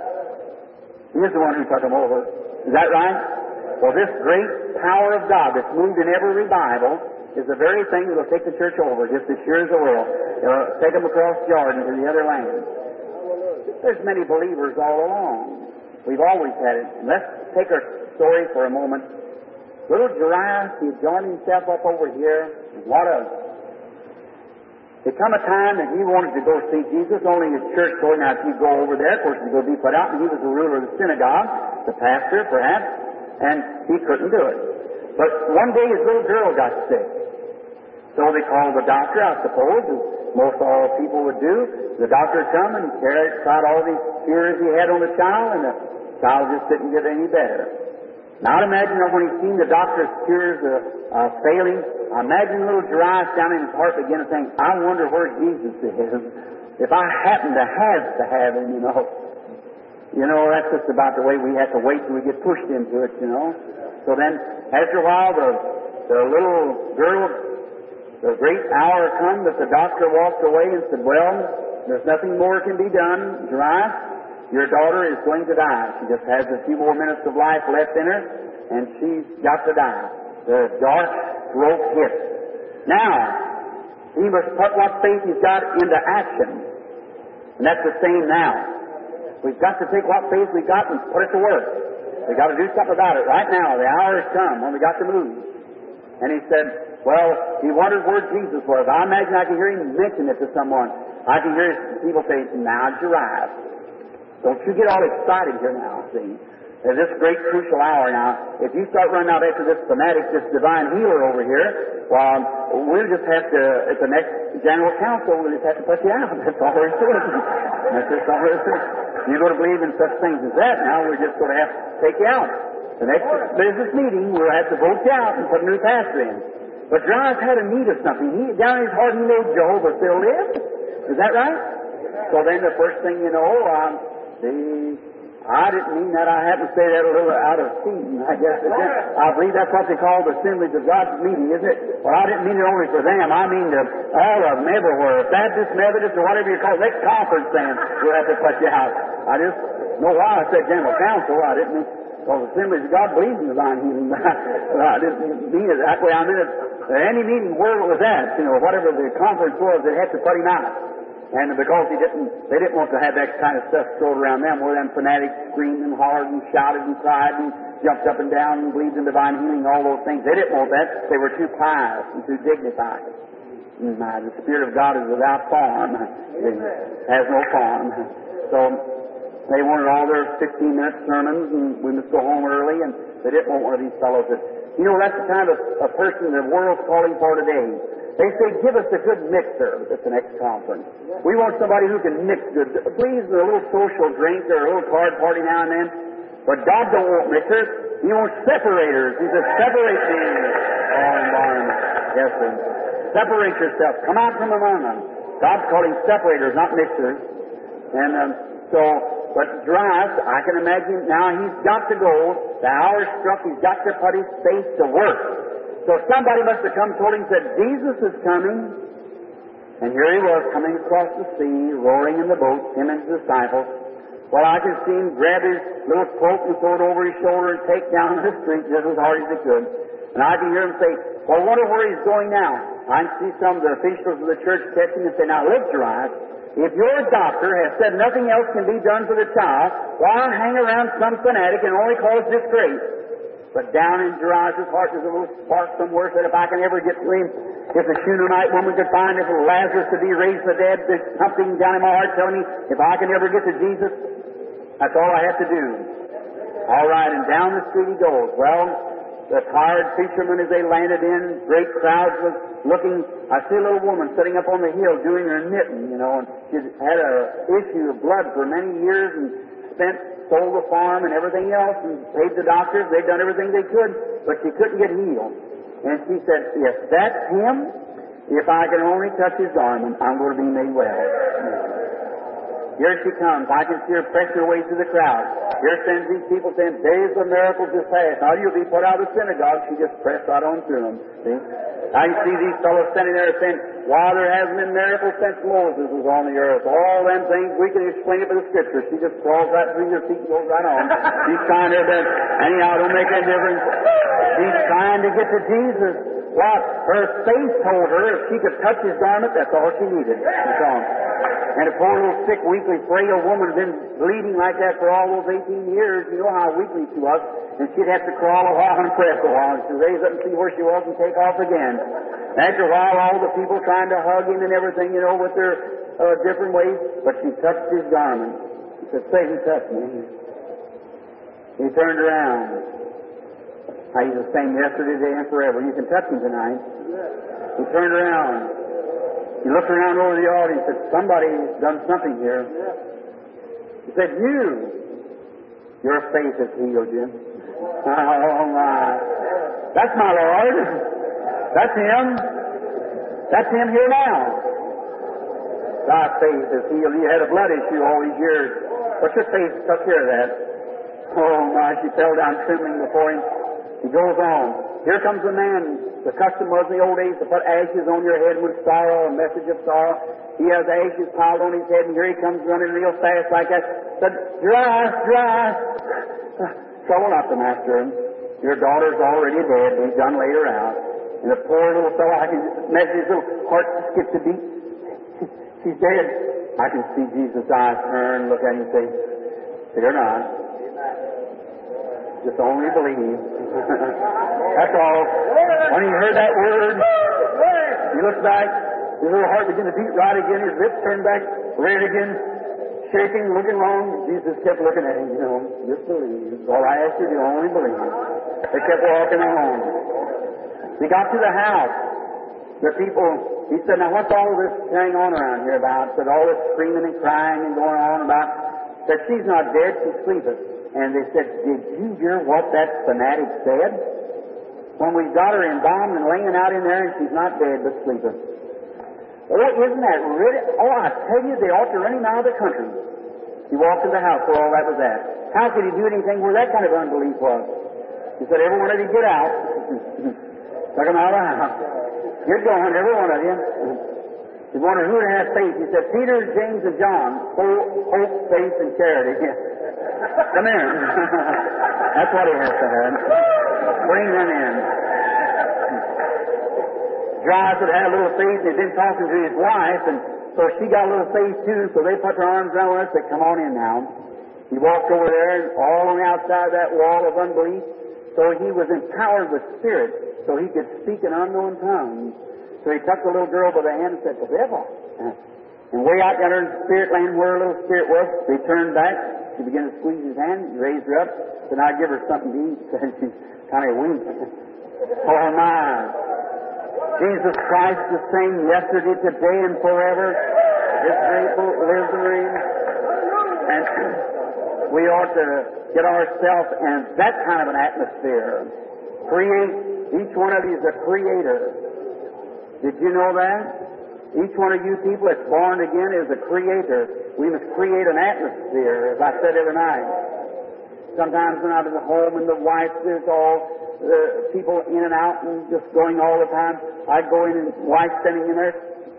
He is the one who took them over. Is that right? Well, this great power of God that's moved in every revival is the very thing that will take the church over, just as sure as the world. It'll take them across Jordan to the other land. There's many believers all along. We've always had it. Let's take our story for a moment. Little Jairus, he had joined himself up over here. What a... There come a time that he wanted to go see Jesus, only his church told him, now if you go over there, of course he's going to be put out, and he was the ruler of the synagogue, the pastor perhaps, and he couldn't do it. But one day his little girl got sick. So they called the doctor, I suppose, as most all people would do. The doctor would come and tried all these cures he had on the child, and the child just didn't get any better. Now I'd imagine when he seen the doctor's cures failing, I imagine little Jairus down in his heart began to think, I wonder where Jesus is. If I happen to have him, that's just about the way we have to wait till we get pushed into it, So then, after a while, the little girl, the great hour come that the doctor walked away and said, well, there's nothing more can be done, Jairus. Your daughter is going to die. She just has a few more minutes of life left in her, and she's got to die. The dark stroke hit. Now, he must put what faith he's got into action. And that's the same now. We've got to take what faith we've got and put it to work. We've got to do something about it right now. The hour has come when we got to move. And he said, well, he wondered where Jesus was. I imagine I can hear him mention it to someone. I can hear people say, now Jairus. Don't you get all excited here now, see. At this great crucial hour now, if you start running out after this fanatic, this divine healer over here, well, we'll just have to, at the next general council, we'll just have to put you out. That's all there is to it. That's just all there is to it. You're going to believe in such things as that now, we're just going to have to take you out. The next business meeting, we'll have to vote you out and put a new pastor in. But Jairus had a need of something. Down in his heart, he knew Jehovah still lived. Is that right? So then the first thing you know, I didn't mean that. I had to say that a little out of season, I guess. I believe that's what they call the Assemblies of God's meeting, isn't it? Well, I didn't mean it only for them. I mean to all of them, everywhere. Baptist, Methodist, or whatever you call it. Next conference, then, we'll have to put you out. I just know why I said General Council. I didn't mean... Well, the Assemblies of God believes in divine healing. I didn't mean it that way. I meant it any meeting where it was at, whatever the conference was, they had to put him out. And because they didn't want to have that kind of stuff thrown around them, where them fanatics screamed and hollered and shouted and cried and jumped up and down and believed in divine healing, all those things. They didn't want that. They were too pious and too dignified. The Spirit of God is without form. It has no form. So they wanted all their 15-minute sermons, and we must go home early, and they didn't want one of these fellows that... that's the kind of a person the world's calling for today. They say, give us a good mixer at the next conference. We want somebody who can mix good. Please, a little social drink or a little card party now and then. But God don't want mixers. He wants separators. He says, separate me. Yes, sir. Separate yourself. Come out from among them. God's calling separators, not mixers. And but Jairus, I can imagine, now he's got to go. The hour struck. He's got to put his faith to work. So somebody must have come, told him, said, Jesus is coming. And here he was coming across the sea, roaring in the boat, him and his disciples. Well, I could see him grab his little cloak and throw it over his shoulder and take down the street just as hard as he could. And I could hear him say, well, I wonder where he's going now. I can see some of the officials of the church catch him and say, now look, Jairus, if your doctor has said nothing else can be done for the child, why hang around some fanatic and only cause disgrace? But down in Jairus' heart there's a little spark somewhere that if I can ever get to him, if the Shunammite woman could find if Lazarus could be raised from the dead, there's something down in my heart telling me if I can ever get to Jesus, that's all I have to do. All right, and down the street he goes. Well, the tired fishermen as they landed in, great crowds was looking. I see a little woman sitting up on the hill doing her knitting, and she had an issue of blood for many years and sold the farm and everything else and paid the doctors. They'd done everything they could, but she couldn't get healed. And she said, if that's him, if I can only touch his garment, I'm going to be made well. Here she comes. I can see her pressing her way through the crowd. Here stands these people saying, days of miracles is past. Now you'll be put out of the synagogue. She just pressed right on through them. See? I can see these fellows standing there saying, why there hasn't been miracles since Moses was on the earth. All them things, we can explain it by the Scriptures. She just crawls right through your feet and goes right on. She's trying her best. Anyhow, it don't make any difference. She's trying to get to Jesus. What? Her faith told her if she could touch his garment, that's all she needed. She's gone. And a poor little sick, weakly, frail woman had been bleeding like that for all those 18 years. You know how weakly she was. And she'd have to crawl a while and press a while. And she'd raise up and see where she was and take off again. After a while, all the people trying to hug him and everything, with their different ways. But she touched his garment. She said, Satan touched me. He turned around. Now, he's the same yesterday, today, and forever. You can touch him tonight. He turned around. He looked around over the audience and said, somebody's done something here. He said, your faith has healed you. Oh, my. That's my Lord. That's Him. That's Him here now. Thy faith has healed you. You had a blood issue all these years. But your faith took care of that. Oh, my. She fell down trembling before him. He goes on. Here comes the man. The custom was in the old days to put ashes on your head with sorrow, a message of sorrow. He has ashes piled on his head, and here he comes running real fast like that. Said, Jairus. Trouble not the master. Your daughter's already dead. We've done laid her out. And the poor little fellow, I can imagine his little heart skip a beat. She's dead. I can see Jesus' eyes turn, look at him and say, fear not. Just only believe. That's all. When he heard that word, he looked back. His little heart began to beat right again. His lips turned back, red again, shaking, looking long. Jesus kept looking at him. Just believe. All I ask you to do, only believe. They kept walking on. He got to the house. The people, he said, now what's all this carrying on around here about? Said all this screaming and crying and going on about. Said she's not dead, she sleepeth. And they said, did you hear what that fanatic said? When we got her embalmed and laying out in there and she's not dead but sleeping. Well, isn't that really? Oh, I tell you, they ought to run him out of the country. He walked to the house where all that was at. How could he do anything where that kind of unbelief was? He said, every one of you get out. Took him out of the house. Get going, every one of you. He wondered who would have faith. He said, Peter, James, and John. Hope, faith, and charity. Come in. That's what he has to have. Bring them in. Jairus had a little faith, and he'd been talking to his wife, and so she got a little faith too, so they put their arms around her and said, come on in now. He walked over there, and all on the outside of that wall of unbelief, so he was empowered with spirit, so he could speak in unknown tongues. So he took the little girl by the hand and said, Devil. And way out there in spirit land where her little spirit was, they turned back. She began to squeeze his hand. He raised her up. Said, I give her something to eat. And she's kind of weak. Oh, my. Jesus Christ the same yesterday, today, and forever. His faithful lives and reigns. And we ought to get ourselves in that kind of an atmosphere. Create. Each one of you is a creator. Did you know that? Each one of you people that's born again is a creator. We must create an atmosphere, as I said every night. Sometimes when I'm at home and the wife, there's all people in and out and just going all the time, I'd go in and wife standing in there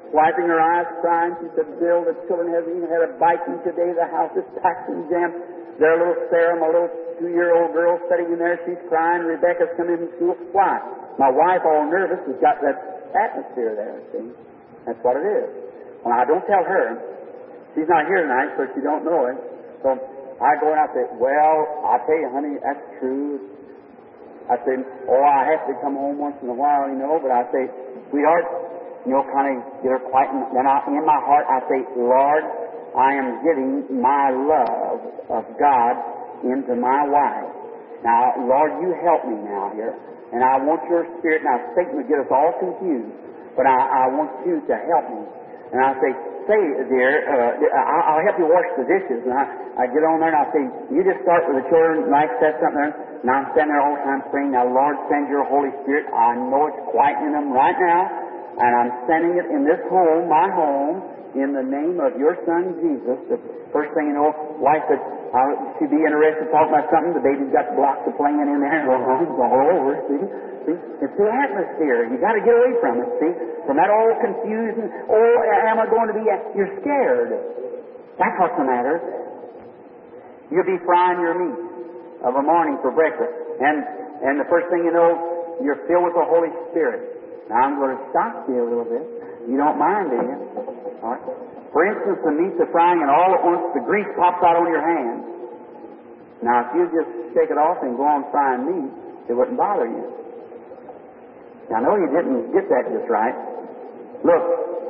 wiping her eyes, crying. She said, Bill, the children haven't even had a bite to eat today. The house is packed and jammed. Their little Sarah, my little 2-year-old girl, sitting in there. She's crying. Rebecca's coming from school. Why? My wife, all nervous, has got that atmosphere there, see? That's what it is. Well, I don't tell her. She's not here tonight, so she don't know it. So I go and I say, well, I tell you, honey, that's true. I say, oh, I have to come home once in a while, you know, but I say, sweetheart, you know, kind of get her quiet. And then in my heart, I say, Lord, I am giving my love of God into my wife. Now, Lord, you help me now here. And I want your Spirit. Now, Satan will get us all confused, but I want you to help me. And I say, dear, I'll help you wash the dishes. And I get on there and I say, you just start with the children, like that, something there. And I'm standing there all the time praying, now, Lord, send your Holy Spirit. I know it's quieting them right now. And I'm sending it in this home, my home, in the name of your Son, Jesus. The first thing you know, wife said, she'd be interested to talk about something. The baby's got blocks of playing in there. It's all over, see? It's the atmosphere. You got to get away from it, see? From that old confusion. Oh, am I going to be... You're scared. That's what's the matter. You'll be frying your meat of a morning for breakfast. And the first thing you know, you're filled with the Holy Spirit. Now, I'm going to stop you a little bit. You don't mind, do you? All right. For instance, the meats are frying, and all at once the grease pops out on your hand. Now, if you just shake it off and go on frying meat, it wouldn't bother you. Now, I know you didn't get that just right. Look,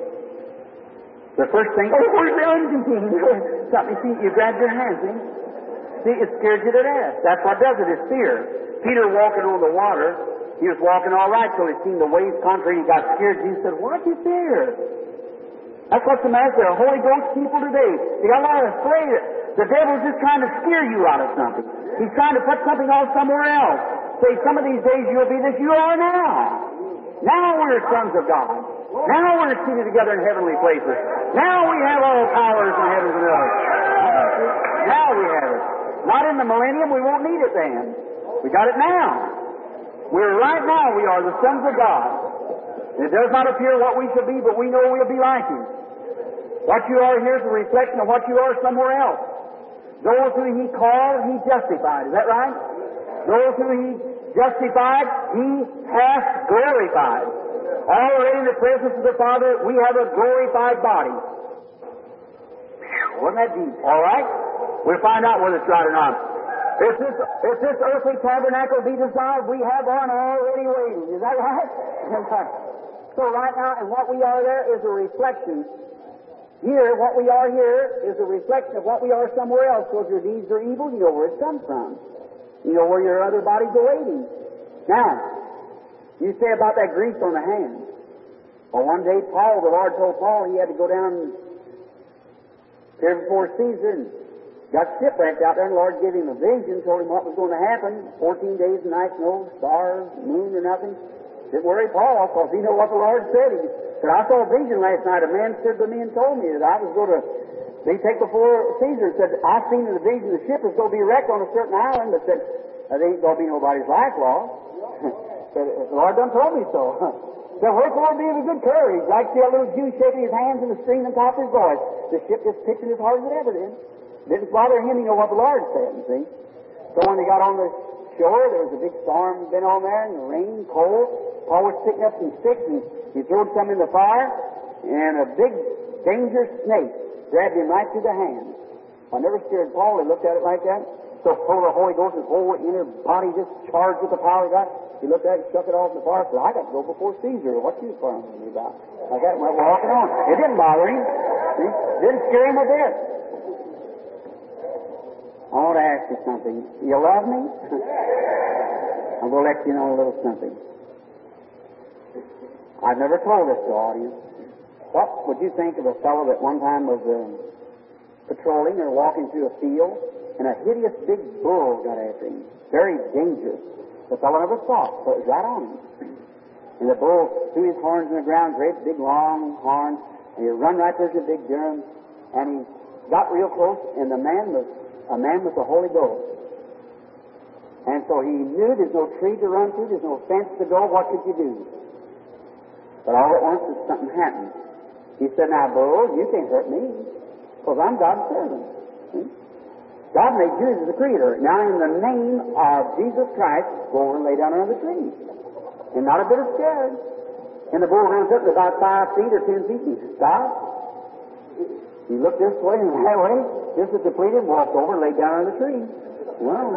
the first thing, oh, where's the onion? Something, see, you grabbed your hand, see? See, it scared you to death. That's what does it, is fear. Peter walking on the water, he was walking all right till he seen the waves contrary. He got scared. Jesus said, what'd you fear? That's what's the matter. There are Holy Ghost people today. They got a lot of afraid. The devil's just trying to scare you out of something. He's trying to put something on somewhere else. Say, some of these days you'll be this. You are now. Now we're sons of God. Now we're seated together in heavenly places. Now we have all powers in heaven and earth. Now we have it. Not in the millennium. We won't need it then. We got it now. Right now we are the sons of God. It does not appear what we shall be, but we know we'll be like Him. What you are here is a reflection of what you are somewhere else. Those who He called, He justified. Is that right? Those who He justified, He hath glorified. Already in the presence of the Father, we have a glorified body. Wasn't that deep? All right? We'll find out whether it's right or not. If this earthly tabernacle be dissolved, we have one already waiting. Is that right? So right now, and what we are there is a reflection. Here, what we are here is a reflection of what we are somewhere else. So if your deeds are evil, you know where it comes from. You know where your other bodies are waiting. Now, you say about that grease on the hand. Well, one day, the Lord told Paul he had to go down here before Caesar and got shipwrecked out there, and the Lord gave him a vision, told him what was going to happen. 14 days and nights, no stars, moon, or nothing. Didn't worry Paul, because he knew what the Lord said. He said, I saw a vision last night. A man stood by me and told me that I was going to be taken before Caesar. Said, I seen in the vision the ship was going to be wrecked on a certain island, but said, there ain't going to be nobody's life lost. Said, the Lord done told me so. So wherefore be of good courage, like see a little Jew shaking his hands in the stream and top of his voice. The ship just pitching as hard as it ever did. Didn't bother him, you know what the Lord said, you see. So when they got on the shore, there was a big storm been on there, and the rain, cold. Paul was picking up some sticks, and he threw some in the fire, and a big, dangerous snake grabbed him right through the hand. I never scared Paul. He looked at it like that. So full of the Holy Ghost, his whole inner body just charged with the power of God. He looked at it, shook it off in the fire, and said, I got to go before Caesar. What you calling me about? Like that, went walking on. It didn't bother him. See? Didn't scare him a bit. I want to ask you something. You love me? I'm going to let you know a little something. I've never told this to the audience. What would you think of a fellow that one time was patrolling or walking through a field, and a hideous big bull got after him? Very dangerous. The fellow never thought, so it was right on him. And the bull threw his horns in the ground, great big long horns, and he run right there to the big drum, and he got real close, and the man was a man with the Holy Ghost. And so he knew there's no tree to run through, there's no fence to go, what could you do? But all at once something happened. He said, now, bull, you can't hurt me, because I'm God's servant. See? God made Jesus the creator. Now, in the name of Jesus Christ, go over and lay down under the tree. And not a bit of scared. And the bull runs up to about 5 feet or 10 feet. And he stopped. He looked this way and that way. Just as depleted, walked over and laid down under the tree. Well,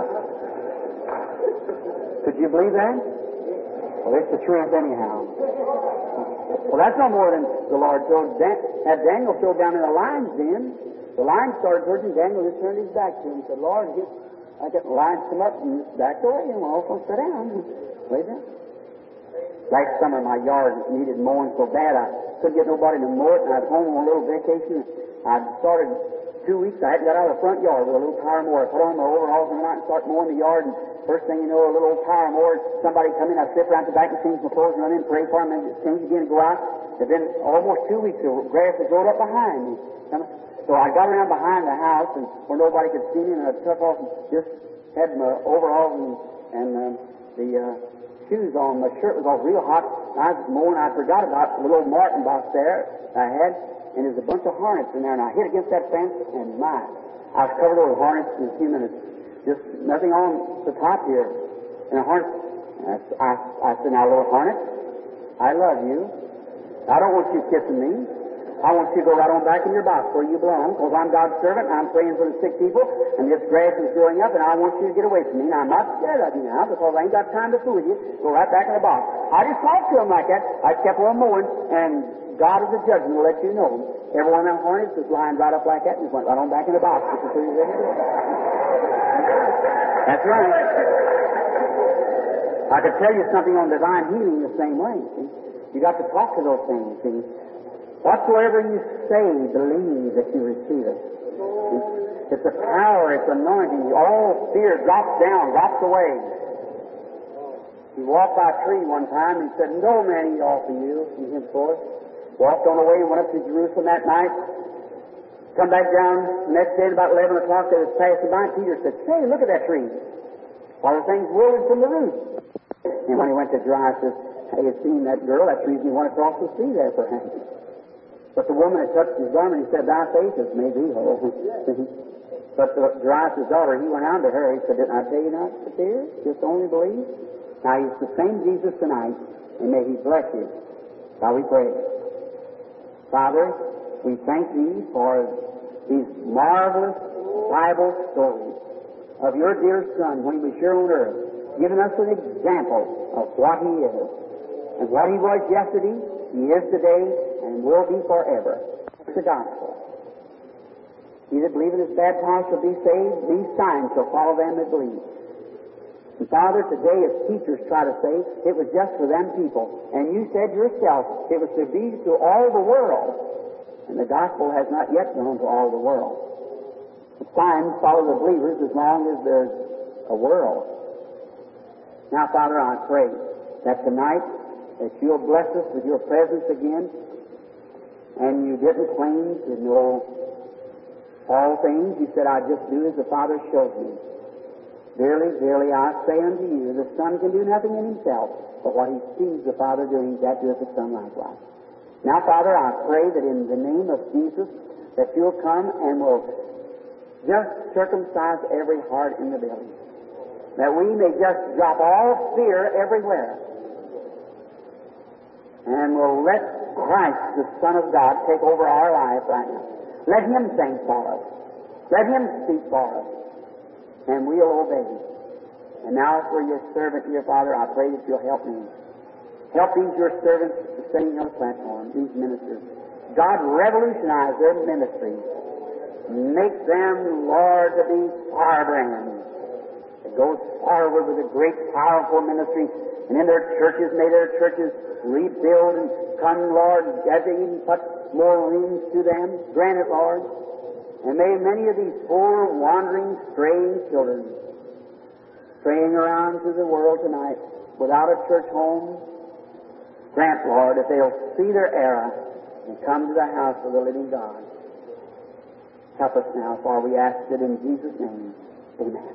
could you believe that? Well, it's the truth anyhow. Well, that's no more than the Lord had Daniel thrown down in the lion's den. The lion started towards him. Daniel just turned his back to him and said, Lord, I got the lions come up and backed away and also sit down. Lay down. Last summer, my yard needed mowing so bad I couldn't get nobody to mow it, and I was home on a little vacation. I'd started 2 weeks. I hadn't got out of the front yard with a little power mower. I put on my overalls and went out and started mowing the yard. And first thing you know, a little old power mower, somebody come in, I slip around the back and change my clothes and run in, pray for them, and change again and go out. And then almost 2 weeks, the grass had grown up behind me. So I got around behind the house and where nobody could see me, and I took off and just had my overalls and the shoes on. My shirt was all real hot. I was mowing. I forgot about the little Martin box there I had, and there's a bunch of hornets in there, and I hit against that fence, and I was covered over with hornets in a few minutes. Just nothing on the top here. And the hornets, I said, now, little hornet, I love you. I don't want you kissing me. I want you to go right on back in your box where you belong, because I'm God's servant, and I'm praying for the sick people, and this grass is growing up, and I want you to get away from me. Now, I'm not scared of you now, because I ain't got time to fool with you. Go right back in the box. I just talked to him like that. I kept on mowing, and God is a judge, and will let you know. Every one of them hornets just lined right up like that, and just went right on back in the box. That's right. I could tell you something on divine healing the same way, see? You got to talk to those things, see? Whatsoever you say, believe that you receive it. It's a power, it's anointing. All fear drops down, drops away. He walked by a tree one time and said, no man eat off of you from henceforth. Walked on the way and went up to Jerusalem that night. Come back down the next day at about 11 o'clock, they was passing by, and Peter said, say, look at that tree. All the things wilted from the root. And when he went to dry, he says, I had seen that girl, that's the reason he went across the sea there perhaps. But the woman had touched his garment, he said, thy faith has made thee whole. But Jairus' daughter, he went out to her, he said, didn't I tell you not to fear? Just only believe? Now, he's the same Jesus tonight, and may he bless you. Shall we pray? Father, we thank thee for these marvelous Bible stories of your dear Son when he was here on earth, giving us an example of what he is. And what he was yesterday, he is today, and will be forever. It's the gospel. He that believeth is baptized shall be saved. These signs shall follow them that believe. And Father, today as teachers try to say, it was just for them people. And you said yourself, it was to be to all the world. And the gospel has not yet gone to all the world. The signs follow the believers as long as there's a world. Now, Father, I pray that tonight that you'll bless us with your presence again. And you didn't claim to know all things. You said, I just do as the Father shows me. Verily, verily, I say unto you, the Son can do nothing in himself, but what he sees the Father doing, that doeth the Son likewise. Now, Father, I pray that in the name of Jesus, that you'll come and will just circumcise every heart in the building. That we may just drop all fear everywhere. And we'll let Christ, the Son of God, take over our life right now. Let him sing for us. Let him speak for us. And we'll obey him. And now for your servant here, Father, I pray that you'll help me. Help these your servants sitting on the platform, these ministers. God, revolutionize their ministry. Make them, Lord, to be firebrands. It goes forward with a great, powerful ministry. And in their churches, may their churches rebuild and come, Lord, as they even put more rooms to them. Grant it, Lord. And may many of these poor, wandering, straying children, straying around through the world tonight, without a church home, grant, Lord, that they'll see their error and come to the house of the living God. Help us now, for we ask it in Jesus' name. Amen.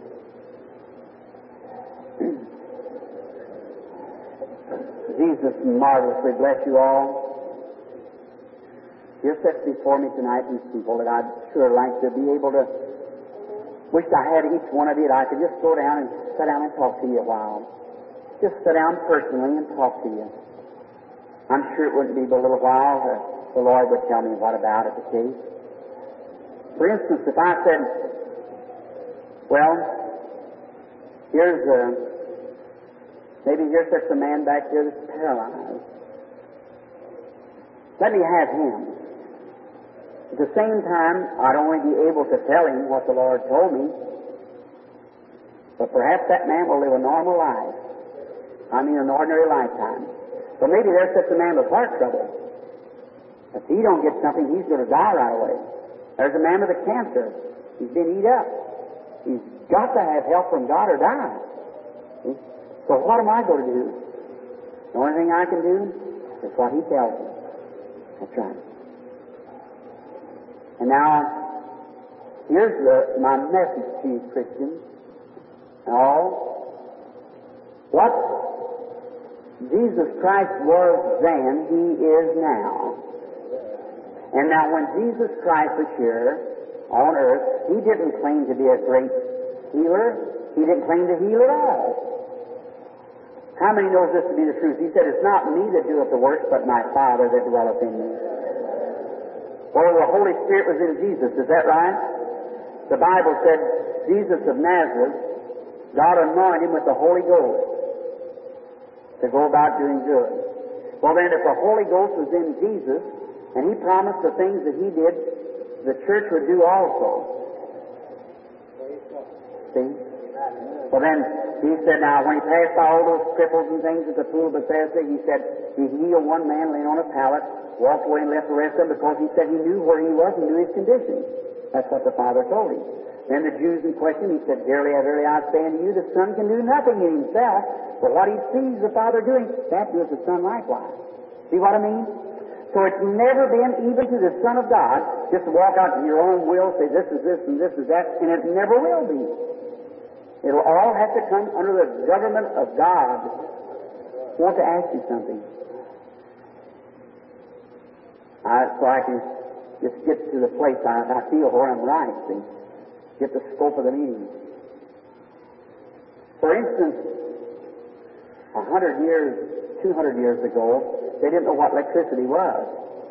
Jesus marvelously bless you all. Here sits before me tonight these people that I'd sure like to be able to, wish I had each one of you that I could just go down and sit down and talk to you a while. Just sit down personally and talk to you. I'm sure it wouldn't be but a little while the Lord would tell me what about it, the case. For instance, if I said, well, maybe here sits a man back there that's paralyzed. Let me have him. At the same time, I'd only be able to tell him what the Lord told me, but perhaps that man will live a normal life. I mean, an ordinary lifetime. So maybe there sits a man with heart trouble. If he don't get something, he's going to die right away. There's a man with a cancer. He's been eat up. He's got to have help from God or die. See? So what am I going to do? The only thing I can do is what He tells me. That's right. And now, here's my message to you, Christians. What Jesus Christ was then, He is now. And now when Jesus Christ was here on earth, He didn't claim to be a great healer. He didn't claim to heal at all. How many knows this to be the truth? He said, it's not me that doeth the works, but my Father that dwelleth in me. Well, the Holy Spirit was in Jesus. Is that right? The Bible said, Jesus of Nazareth, God anointed him with the Holy Ghost to go about doing good. Well then, if the Holy Ghost was in Jesus, and He promised the things that He did, the church would do also. See? Well then, He said, now, when He passed by all those cripples and things at the pool of Bethesda, He said, He healed one man laying on a pallet, walked away and left the rest of them because He said He knew where he was and knew his condition. That's what the Father told Him. Then the Jews in question, He said, verily, verily, I say unto you, the Son can do nothing in Himself, but what He sees the Father doing, that does the Son likewise. See what I mean? So it's never been, even to the Son of God, just to walk out in your own will, say this is this and this is that, and it never will be. It'll all have to come under the government of God. I want to ask you something. So I can just get to the place I feel where I'm right, see? Get the scope of the meeting. For instance, 100 years, 200 years ago, they didn't know what electricity was.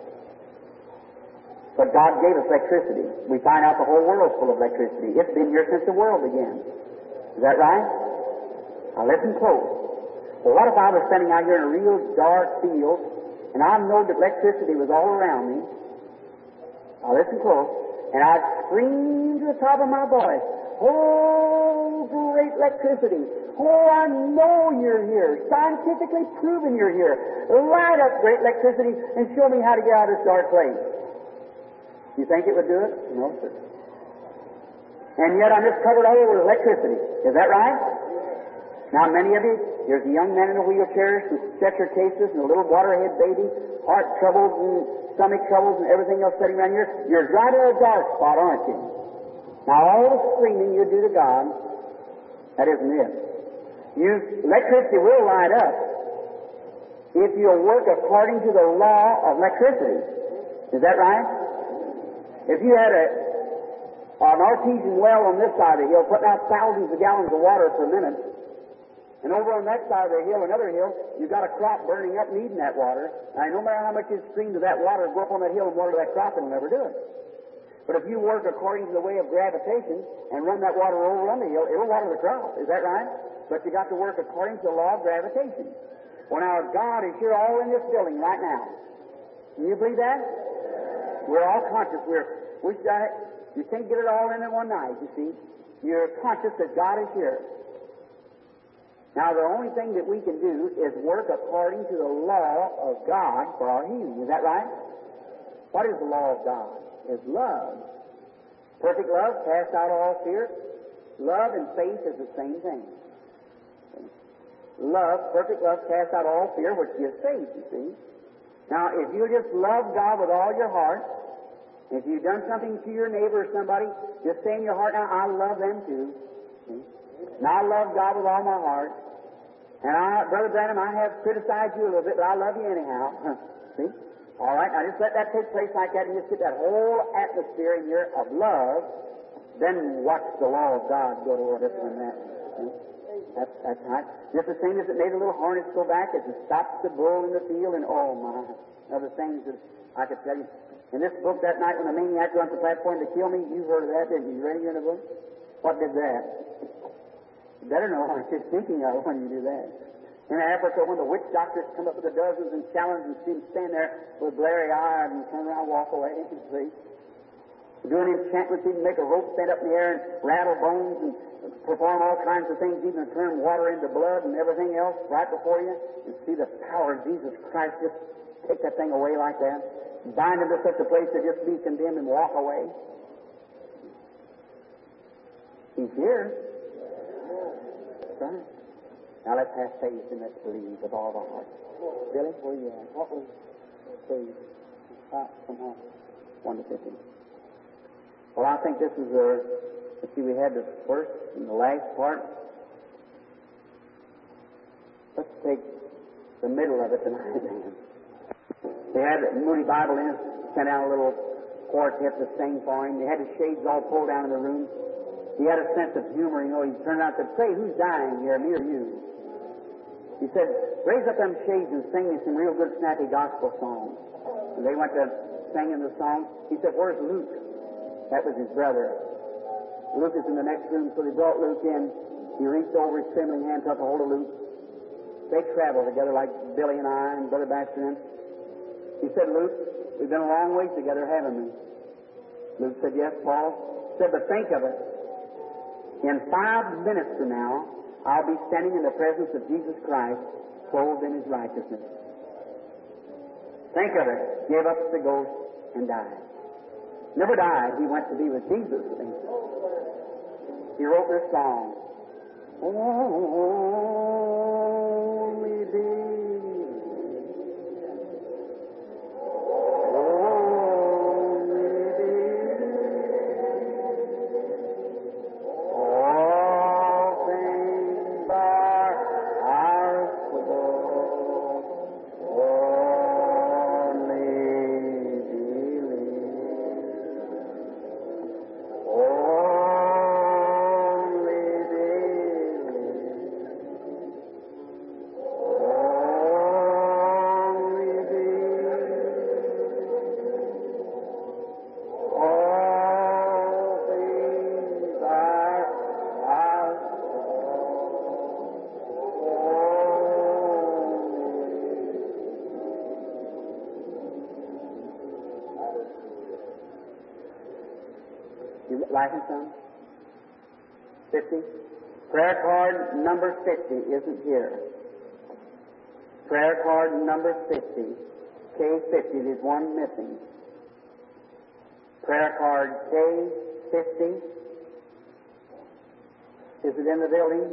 But God gave us electricity. We find out the whole world's full of electricity. It's been here since the world began. Is that right? Now listen close. Well, what if I was standing out here in a real dark field, and I know that electricity was all around me? Now listen close. And I'd scream to the top of my voice, oh, great electricity. Oh, I know you're here. Scientifically proven you're here. Light up, great electricity, and show me how to get out of this dark place. You think it would do it? No, sir. And yet I'm just covered all over with electricity. Is that right? Now, many of you, there's a young man in a wheelchair, some stretcher cases, and a little waterhead baby, heart troubles and stomach troubles and everything else sitting around here. You're right in a dark spot, aren't you? Now, all the screaming you do to God, that isn't it. Electricity will light up if you'll work according to the law of electricity. Is that right? If you had an artesian well on this side of the hill putting out thousands of gallons of water per minute, and over on that side of the hill, another hill, you've got a crop burning up needing that water. Now, no matter how much you stream to that water, go up on that hill and water that crop, it'll never do it. But if you work according to the way of gravitation and run that water over on the hill, it'll water the crop. Is that right? But you got to work according to the law of gravitation. Well, now, God is here all in this building right now. Can you believe that? We're all conscious. You can't get it all in one night, you see. You're conscious that God is here. Now, the only thing that we can do is work according to the law of God for our healing. Is that right? What is the law of God? It's love. Perfect love casts out all fear. Love and faith is the same thing. Love, perfect love casts out all fear, which gives faith, you see. Now, if you just love God with all your heart, if you've done something to your neighbor or somebody, just say in your heart, now, I love them too. See? And I love God with all my heart. And Brother Branham, I have criticized you a little bit, but I love you anyhow. See? All right, now just let that take place like that, and just get that whole atmosphere in here of love. Then watch the law of God go to this and that. That's right. Just the same as it made a little hornet go back, as it stops the bull in the field, and oh my, other things that I could tell you. In this book that night when the maniac went on the platform to kill me, you heard of that, didn't you? You read it in the book? What did that? You better know what you're thinking of when you do that. In Africa, when the witch doctors come up with the dozens and challenge and see them stand there with glary eyes and turn around and walk away, you see. Doing enchantments, even make a rope stand up in the air and rattle bones and perform all kinds of things, even turn water into blood and everything else right before you. And see the power of Jesus Christ just take that thing away like that. Bind him to such a place to just be condemned and walk away. He's here. Right. Now let's have faith and let's believe with all of our hearts. Billy, where are you at? What was faith? From 1 to 15. Well, I think this is let's see, we had the first and the last part. Let's take the middle of it tonight, man. They had Moody Bible in, sent out a little quartet to sing for him. They had the shades all pulled down in the room. He had a sense of humor, you know. He turned out to say, who's dying here, me or you? He said, raise up them shades and sing me some real good snappy gospel songs. And they went to singing the song. He said, where's Luke? That was his brother. Luke is in the next room, so they brought Luke in. He reached over his trembling hand, took a hold of Luke. They traveled together like Billy and I and Brother Baxter and he said, Luke, we've been a long ways together, haven't we? Luke said, yes, Paul. He said, but think of it. In 5 minutes from now, I'll be standing in the presence of Jesus Christ, clothed in his righteousness. Think of it. Gave up the ghost and died. Never died. He went to be with Jesus. He wrote this song. Only thee. Liking some? 50? Prayer card number 50 isn't here. Prayer card number 50. K50, there's one missing. Prayer card K50. Is it in the building?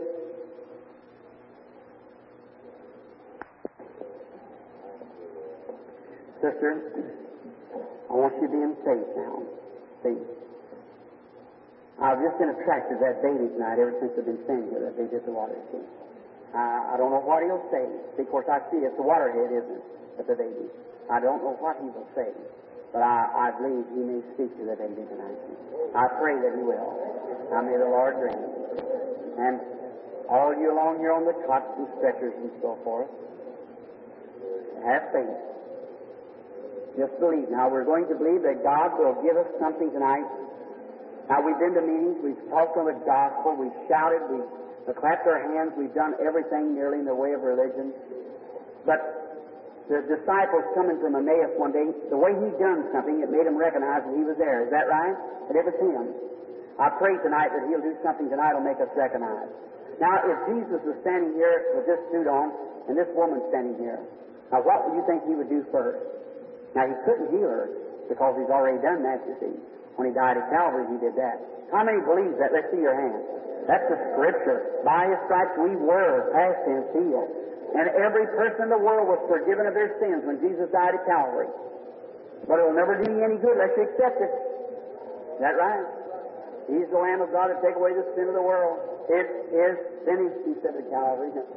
Sister, I want you to be in faith now. See? I've just been attracted to that baby tonight ever since I've been sitting here, that baby at the water ski. I don't know what he'll say. See, of course, I see it's the waterhead, isn't it, at the baby. I don't know what he will say, but I believe he may speak to the baby tonight. I pray that he will. Now may the Lord grant it. And all you along here on the cots and stretchers and so forth, have faith. Just believe. Now, we're going to believe that God will give us something tonight. Now, we've been to meetings, we've talked on the gospel, we've shouted, we've clapped our hands, we've done everything nearly in the way of religion. But the disciples coming from Emmaus one day, the way he done something, it made them recognize that he was there. Is that right? That it was him. I pray tonight that he'll do something tonight that'll make us recognize. Now, if Jesus was standing here with this suit on, and this woman standing here, now what would you think he would do first? Now, he couldn't heal her, because he's already done that, you see. When he died at Calvary, he did that. How many believes that? Let's see your hands. That's the Scripture. By his stripes we were, past tense, healed. And every person in the world was forgiven of their sins when Jesus died at Calvary. But it will never do you any good unless you accept it. Is that right? He's the Lamb of God to take away the sin of the world. It is finished, he said at Calvary.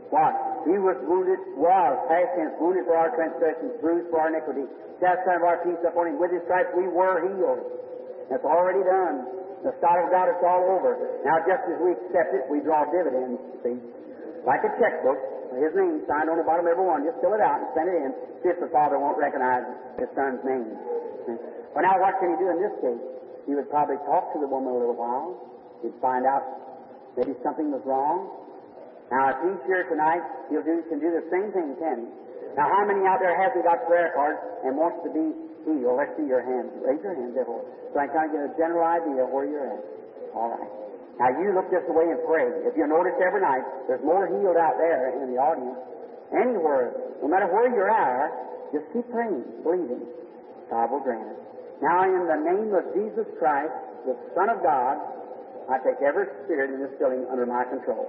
What? He was past tense, wounded for our transgressions, bruised for our iniquity. Chastisement of our peace upon him. With his stripes we were healed. That's already done. The style of God, it's all over. Now, just as we accept it, we draw dividends, see. Like a checkbook, his name signed on the bottom of every one. Just fill it out and send it in. See if the Father won't recognize his Son's name. Well, now, what can he do in this case? He would probably talk to the woman a little while. He'd find out maybe something was wrong. Now, if he's here tonight, he can do the same thing, can he? Now, how many out there hasn't got prayer cards and wants to be healed? Let's see your hand. Raise your hand, therefore, so I can kind of get a general idea of where you're at. All right. Now, you look this way and pray. If you notice every night, there's more healed out there in the audience. Anywhere, no matter where you're at, just keep praying, believing. God will grant it. Now, in the name of Jesus Christ, the Son of God, I take every spirit in this building under my control.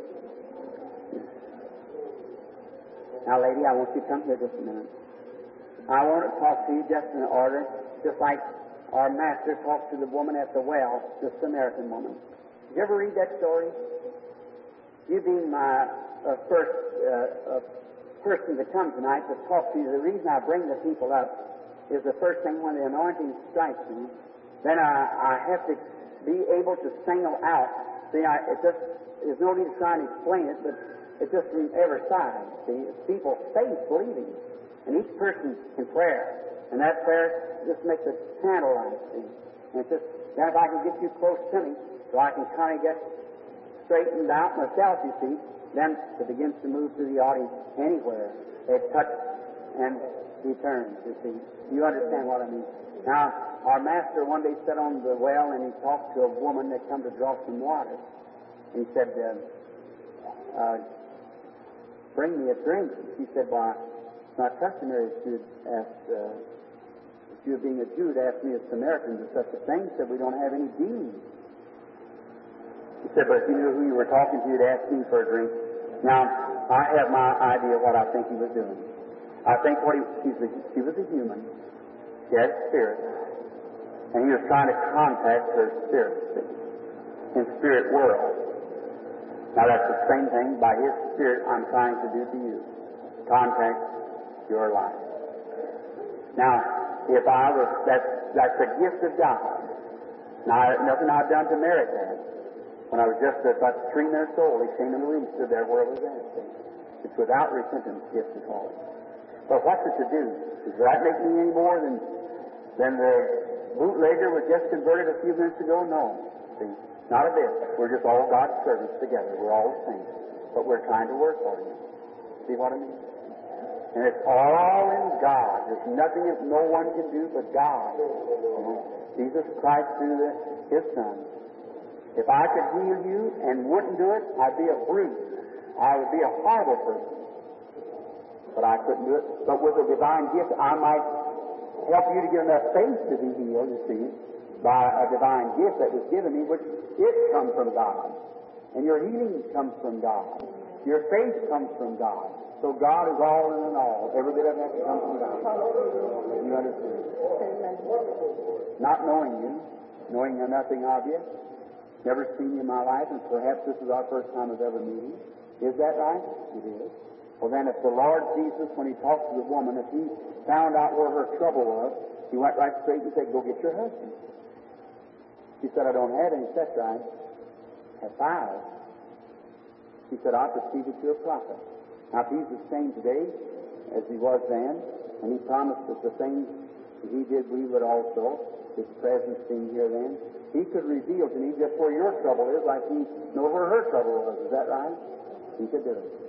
Now, lady, I want you to come here just a minute. I want to talk to you just in order, just like our Master talked to the woman at the well, the Samaritan woman. Did you ever read that story? You being my first person to come tonight to talk to you, the reason I bring the people up is the first thing when the anointing strikes me, then I have to be able to single out. See, there's no need to try and explain it, but it's just from every side. See, it's people's faith believing. And each person in prayer. And that prayer just makes a candlelight, see. And it's just, then if I can get you close to me, so I can kind of get straightened out myself, you see, then it begins to move through the audience anywhere. They touch and return, you see. You understand what I mean? Now, our Master one day sat on the well and he talked to a woman that come to draw some water. He said, bring me a drink. She said, why, it's not customary to ask, if you being a Jew, to ask me a Samaritan to such a thing. He said, we don't have any dealings. He said, but if you knew who you were talking to, you'd ask me for a drink. Now, I have my idea of what I think he was doing. I think she was a human. She had a spirit. And he was trying to contact her spirit, in spirit world. Now that's the same thing by His Spirit I'm trying to do to you. Contact your life. Now, if I was, that's a gift of God. Now, nothing I've done to merit that. When I was just about 3 minutes old, He came in the room, stood there where I was at. It's without repentance, gift to call it. But what's it to do? Does that make me any more than the bootlegger was just converted a few minutes ago? No. See? Not a bit. We're just all God's servants together. We're all the same. But we're trying to work for Him. See what I mean? And it's all in God. There's nothing that no one can do but God. Jesus Christ through His Son. If I could heal you and wouldn't do it, I'd be a brute. I would be a horrible person. But I couldn't do it. But with a divine gift, I might help you to get enough faith to be healed, you see, by a divine gift that was given me, which it comes from God. And your healing comes from God. Your faith comes from God. So God is all in all. Every bit of that comes from God. You understand? Not knowing you, knowing nothing of you, never seen you in my life, and perhaps this is our first time of ever meeting. Is that right? It is. Well then, if the Lord Jesus, when He talked to the woman, if He found out where her trouble was, He went right straight and said, go get your husband. She said, I don't have any. That's right. I have 5. He said, I perceive that you're a prophet. Now, if He's the same today as He was then, and He promised that the things that He did, we would also, His presence being here then, He could reveal to me just where your trouble is, like He knows where her trouble was. Is that right? He could do it.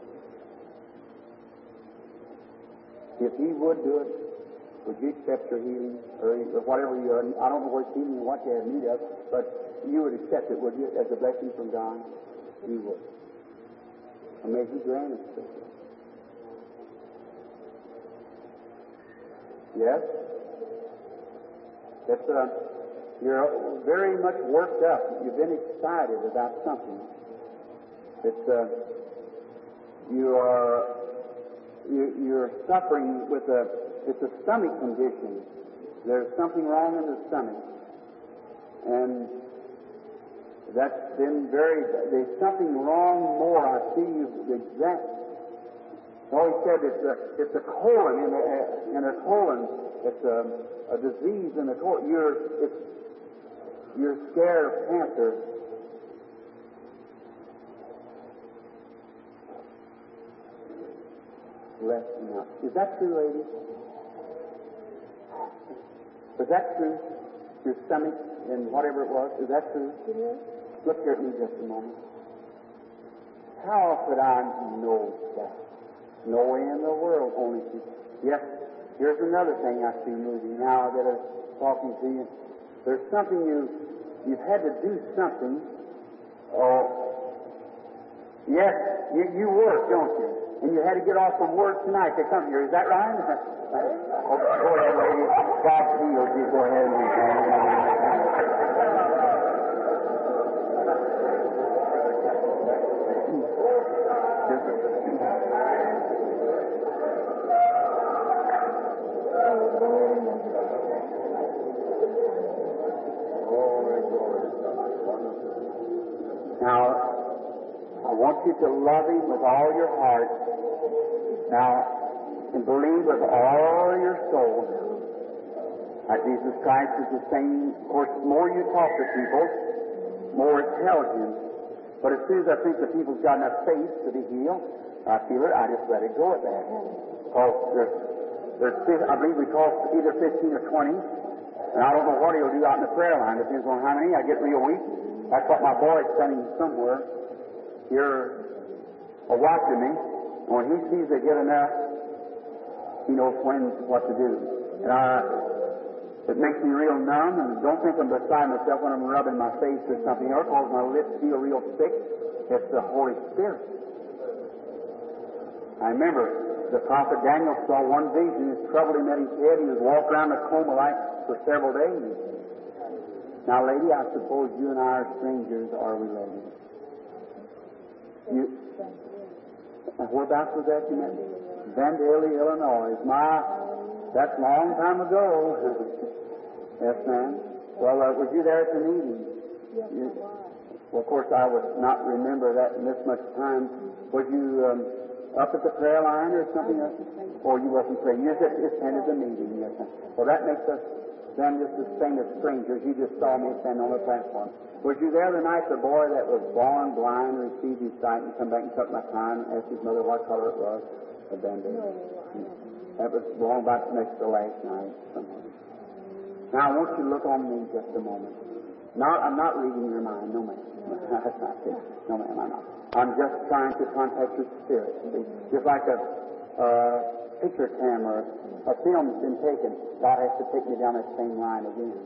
If He would do it, would you accept your healing, or whatever you are? I don't know where it's healing and what you have need of, but you would accept it, would you, as a blessing from God? You would. Or may He grant it to you. Yes? You're very much worked up. You've been excited about something. You're suffering with it's a stomach condition. There's something wrong in the stomach. And That's been there's something wrong more. I see you exact. Oh, he said it's a colon in a colon. It's a disease in the colon. You're scared of cancer. Less than that. Is that true, lady? Is that true? Your stomach and whatever it was, is that true? Yes. Look here at me just a moment. How could I know that? No way in the world, only you. Yes, here's another thing I see moving now that I'm talking to you. There's something you've had to do something. Oh, yes, you work, don't you? And you had to get off from work tonight to come here. Is that right? Oh, go ahead, lady. God heals you. Go ahead and Now, I want you to love Him with all your heart. Now, and believe with all your soul that Jesus Christ is the same. Of course, the more you talk to people, more it tells you. But as soon as I think the people's got enough faith to be healed, I feel it, I just let it go at that. Because I believe we talk either 15 or 20, and I don't know what He'll do out in the prayer line. Depends on how many. I get real weak. That's what my boy's sending somewhere here watching me. When he sees they get enough, he knows what to do. And it makes me real numb, and don't think I'm beside myself when I'm rubbing my face or something, or cause my lips feel real thick. It's the Holy Spirit. I remember the prophet Daniel saw one vision. It troubled him at his head. He was walking around the coma like for several days. Now, lady, I suppose you and I are strangers, are we, lady? Whereabouts was that you met? Vandalia, Illinois. That's a long time ago. Yes, ma'am. Well, was you there at the meeting? Yes, I was. Well, of course, I would not remember that in this much time. Was you up at the prayer line or something else? Or you wasn't praying? You just attended the meeting, yes, ma'am. Well, that makes us then just the same as strangers. You just saw me stand on the platform. Was you there the night the boy that was born blind received his sight and come back and took my time and asked his mother what color it was? A bandage. No, That was long about next to last night. Somewhere. Now I want you to look on me just a moment. I'm not reading your mind. No, ma'am. That's not it. No, ma'am, I'm not. I'm just trying to contact your spirit. See? Just like a picture camera, a film's been taken. God has to take me down that same line again.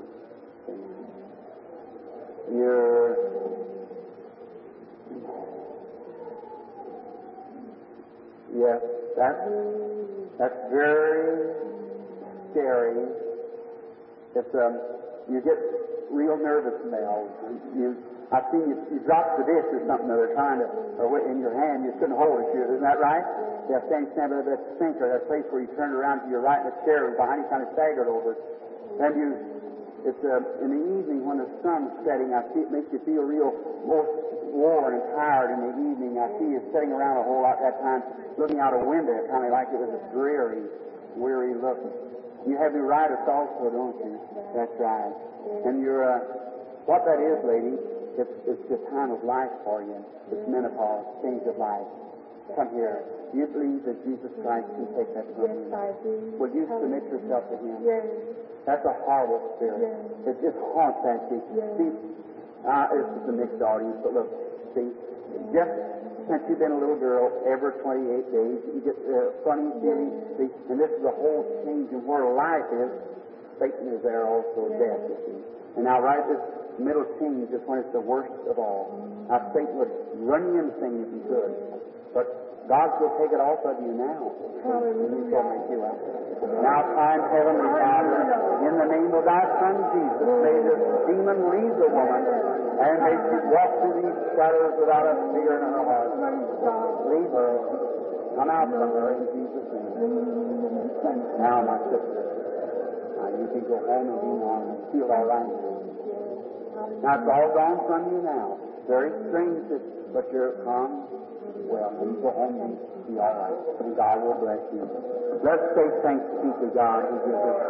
Yes, that's very scary. It's you get real nervous now. I've seen you drop the dish or something, or they're trying to, or in your hand, you couldn't hold it. Isn't that right? Yeah, stand by that sink or that place where you turned around to your right and the chair behind you kind of staggered over. Then it's in the evening when the sun's setting, I see it makes you feel real worn and tired in the evening. I see you sitting around a whole lot that time, looking out a window, kind of like it was a dreary, weary look. You have your rhinitis also, don't you? That's right. And what that is, lady, it's the time of life for you. It's menopause, change of life. Come here. You believe that Jesus Christ can take that from you? Yes, I do. Will you submit yourself to Him? Yes. That's a horrible spirit. Yes. It just haunts that. Yes. See, this is a mixed audience, but look, see, just since you've been a little girl, every 28 days, you get funny feelings, see, and this is a whole change in where life is. Satan is there also, death, you see. And now right this middle change is when it's the worst of all. Now Satan would run you insane if he could. But God will take it off of you now. Hallelujah. Now, kind Heavenly Father, in the name of thy Son Jesus, may this demon leave the woman, and may she walk through these shadows without a fear in her heart. Leave her. Come out from her in Jesus' name. Now, my sister, you can go home and be normal. Feel all right. Now, it's all gone from you now. Very strange, but you're calm. Well, when you go home, you'll be all right. And God will bless you. Let's say thanks be to God who gives us.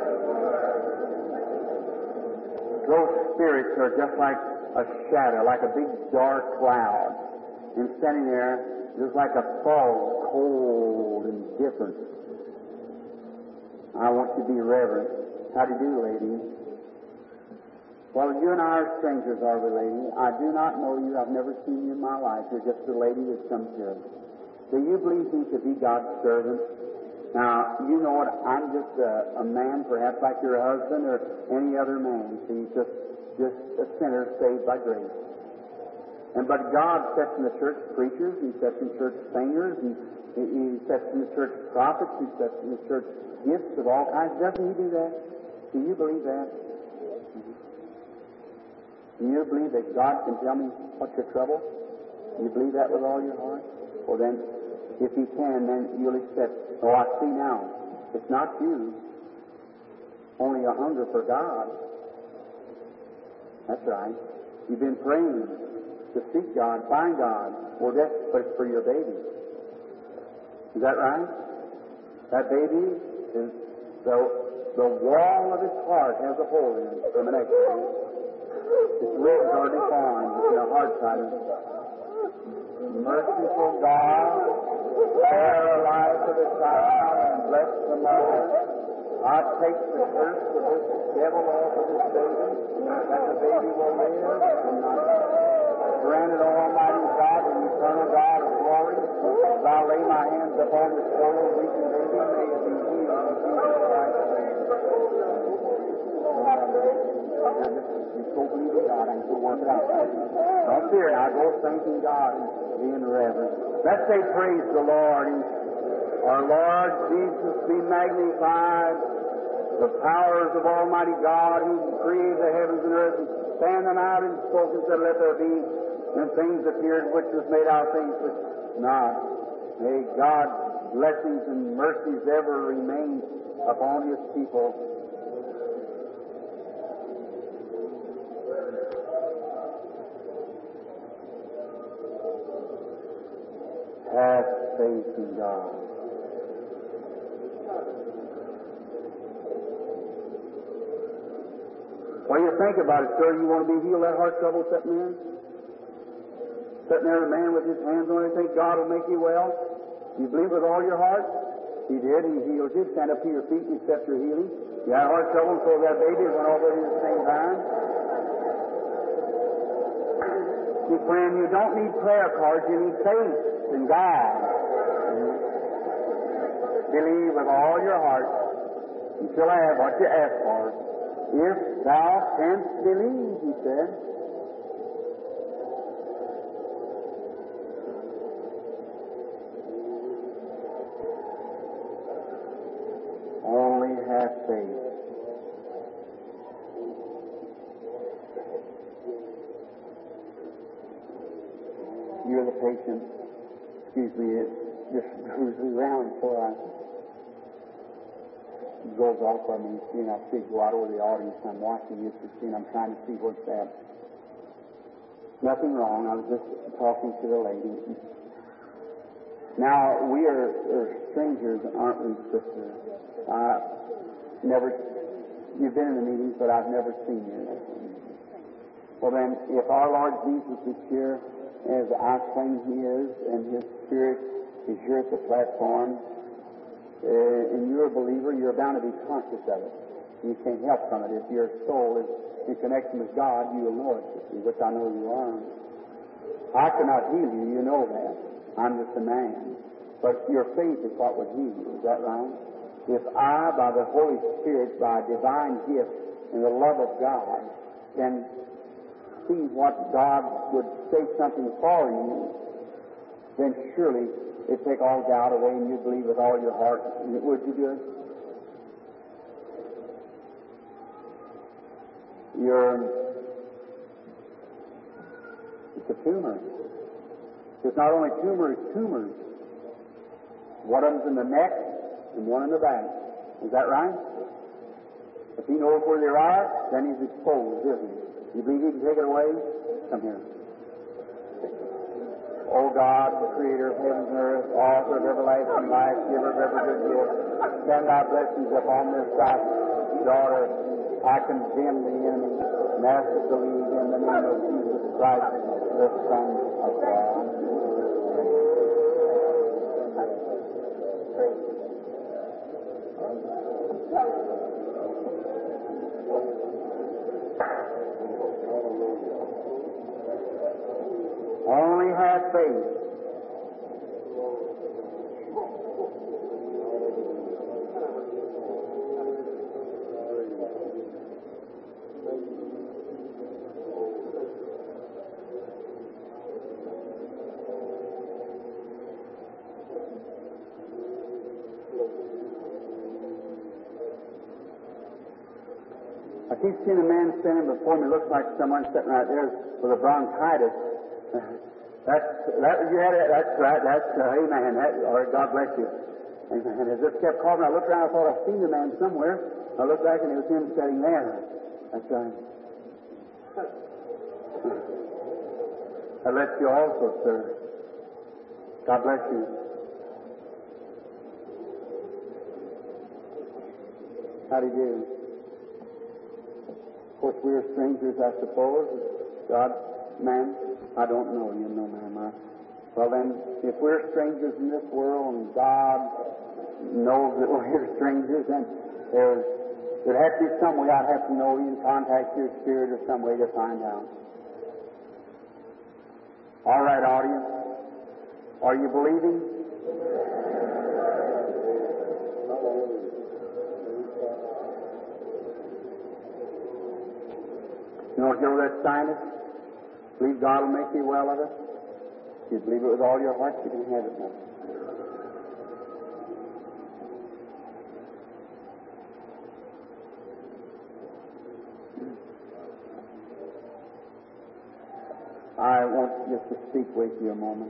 Those spirits are just like a shadow, like a big dark cloud. And standing there, just like a fog, cold and different. I want you to be reverent. How do you do, lady? Well, you and I are strangers, are we, lady? I do not know you. I've never seen you in my life. You're just a lady that's come here. Do you believe me to be God's servant? Now, you know what? I'm just a man, perhaps like your husband or any other man. See, just a sinner saved by grace. But God sets in the church preachers, He sets in church singers, He sets in the church prophets, He sets in the church gifts of all kinds. Doesn't He do that? Do you believe that? Do you believe that God can tell me what's your trouble? Do you believe that with all your heart? Well then, if He can, then you'll accept. Oh, I see now. It's not you. Only a hunger for God. That's right. You've been praying to seek God, find God. Well, but it's for your baby. Is that right? That baby is the wall of his heart has a hole in it from an X-ray. Its ribs are deformed in the heart side of it. Merciful God, spare the life of the child and bless the mother. I take the curse of this devil off of this baby, that the baby will live and not granted, O Almighty God, and eternal God of glory, as I lay my hands upon this poor weeping baby, may it be healed in Jesus Christ's name. You so believe in God, and so work it out. Don't fear now, go thanking God and being reverent. Let's say praise the Lord. Our Lord Jesus be magnified. The powers of Almighty God who created the heavens and earth, and standing out and spoken, said, let there be, and things appeared which was made out, things which not. May God's blessings and mercies ever remain upon His people. Have faith in God. What do you think about it, sir? You want to be healed that heart trouble sitting there? Sitting there, a man with his hands on it, think God will make you well? You believe with all your heart? He did. He healed you. Stand up to your feet and accept your healing. You had heart trouble, so that baby went over at the same time. See, friend, you don't need prayer cards. You need faith in God. Believe with all your heart. You shall have what you ask for. If thou canst believe, He said. Only have faith. You're the patient. Excuse me, it just goes around before it goes off of me. You know, I see it go out over the audience. I'm watching it, and I'm trying to see what's that. Nothing wrong. I was just talking to the lady. Now, we are strangers, aren't we, sister? You've been in the meetings, but I've never seen you. Well then, if our Lord Jesus is here, as I claim He is, and His Spirit is here at the platform, and you're a believer, you're bound to be conscious of it. You can't help from it. If your soul is in connection with God, you will know it, which I know you are. I cannot heal you, you know that. I'm just a man. But your faith is what would heal you. Is that right? If I, by the Holy Spirit, by divine gift and the love of God, can see what God would say something for you, then surely it'd take all doubt away and you'd believe with all your heart. Would you do it? It's a tumor. It's not only tumor, it's tumors. One of them's in the neck and one in the back. Is that right? If He knows where they are, then He's exposed, isn't He? You believe He can take it away? Come here. O God, the Creator of heaven and earth, author of everlasting life, giver of every good gift, send thy blessings upon this thy daughter. I condemn the enemy, and ask to believe in the name of Jesus Christ, the Son of God. Only have faith. I keep seeing a man standing before me. Looks like someone sitting right there with a bronchitis. You had it. That's right. That's amen. Or God bless you. And as this kept calling, I looked around. I thought I'd seen the man somewhere. I looked back, and it was him sitting there. That's right. I bless you also, sir. God bless you. How do you do? Of course, we are strangers, I suppose. God, man, I don't know you, no, ma'am. Well, then, if we're strangers in this world and God knows that we're strangers, then there'd have to be some way I'd have to know you and contact your spirit or some way to find out. All right, audience. Are you believing? You want to hear that sinus? Believe God will make you well of it? If you believe it with all your heart, you can have it now. I want just to speak with you a moment.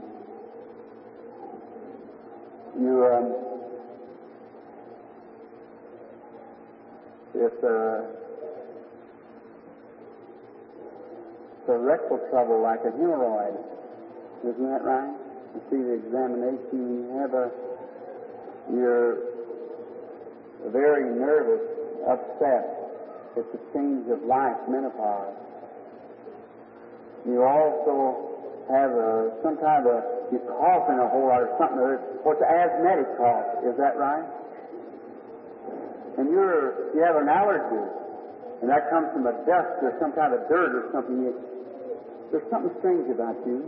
It's a rectal trouble like a hemorrhoid. Isn't that right? You see the examination. You're very nervous, upset. It's a change of life, menopause. You also have some kind of you're coughing a whole lot or something. Or it's an asthmatic cough. Is that right? And you have an allergy, and that comes from a dust or some kind of dirt or something. There's something strange about you.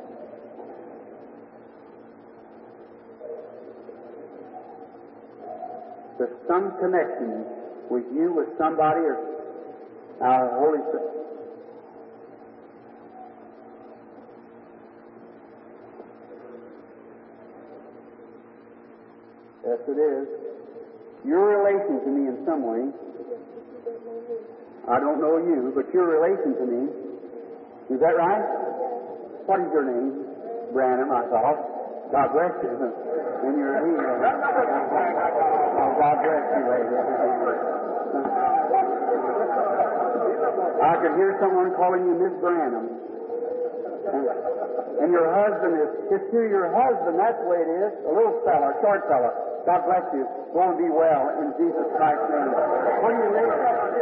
There's some connection with you, with somebody, or our Holy Spirit. Yes, it is. You're a relation to me in some way. I don't know you, but you're a relation to me. Is that right? What is your name? Branham, I thought. God bless you. And you're a Oh, God bless you, lady. I could hear someone calling you Miss Branham. And your husband it's to your husband, that's the way it is. A little fella, a short fella. God bless you. Go and be well in Jesus Christ's name. What do you live?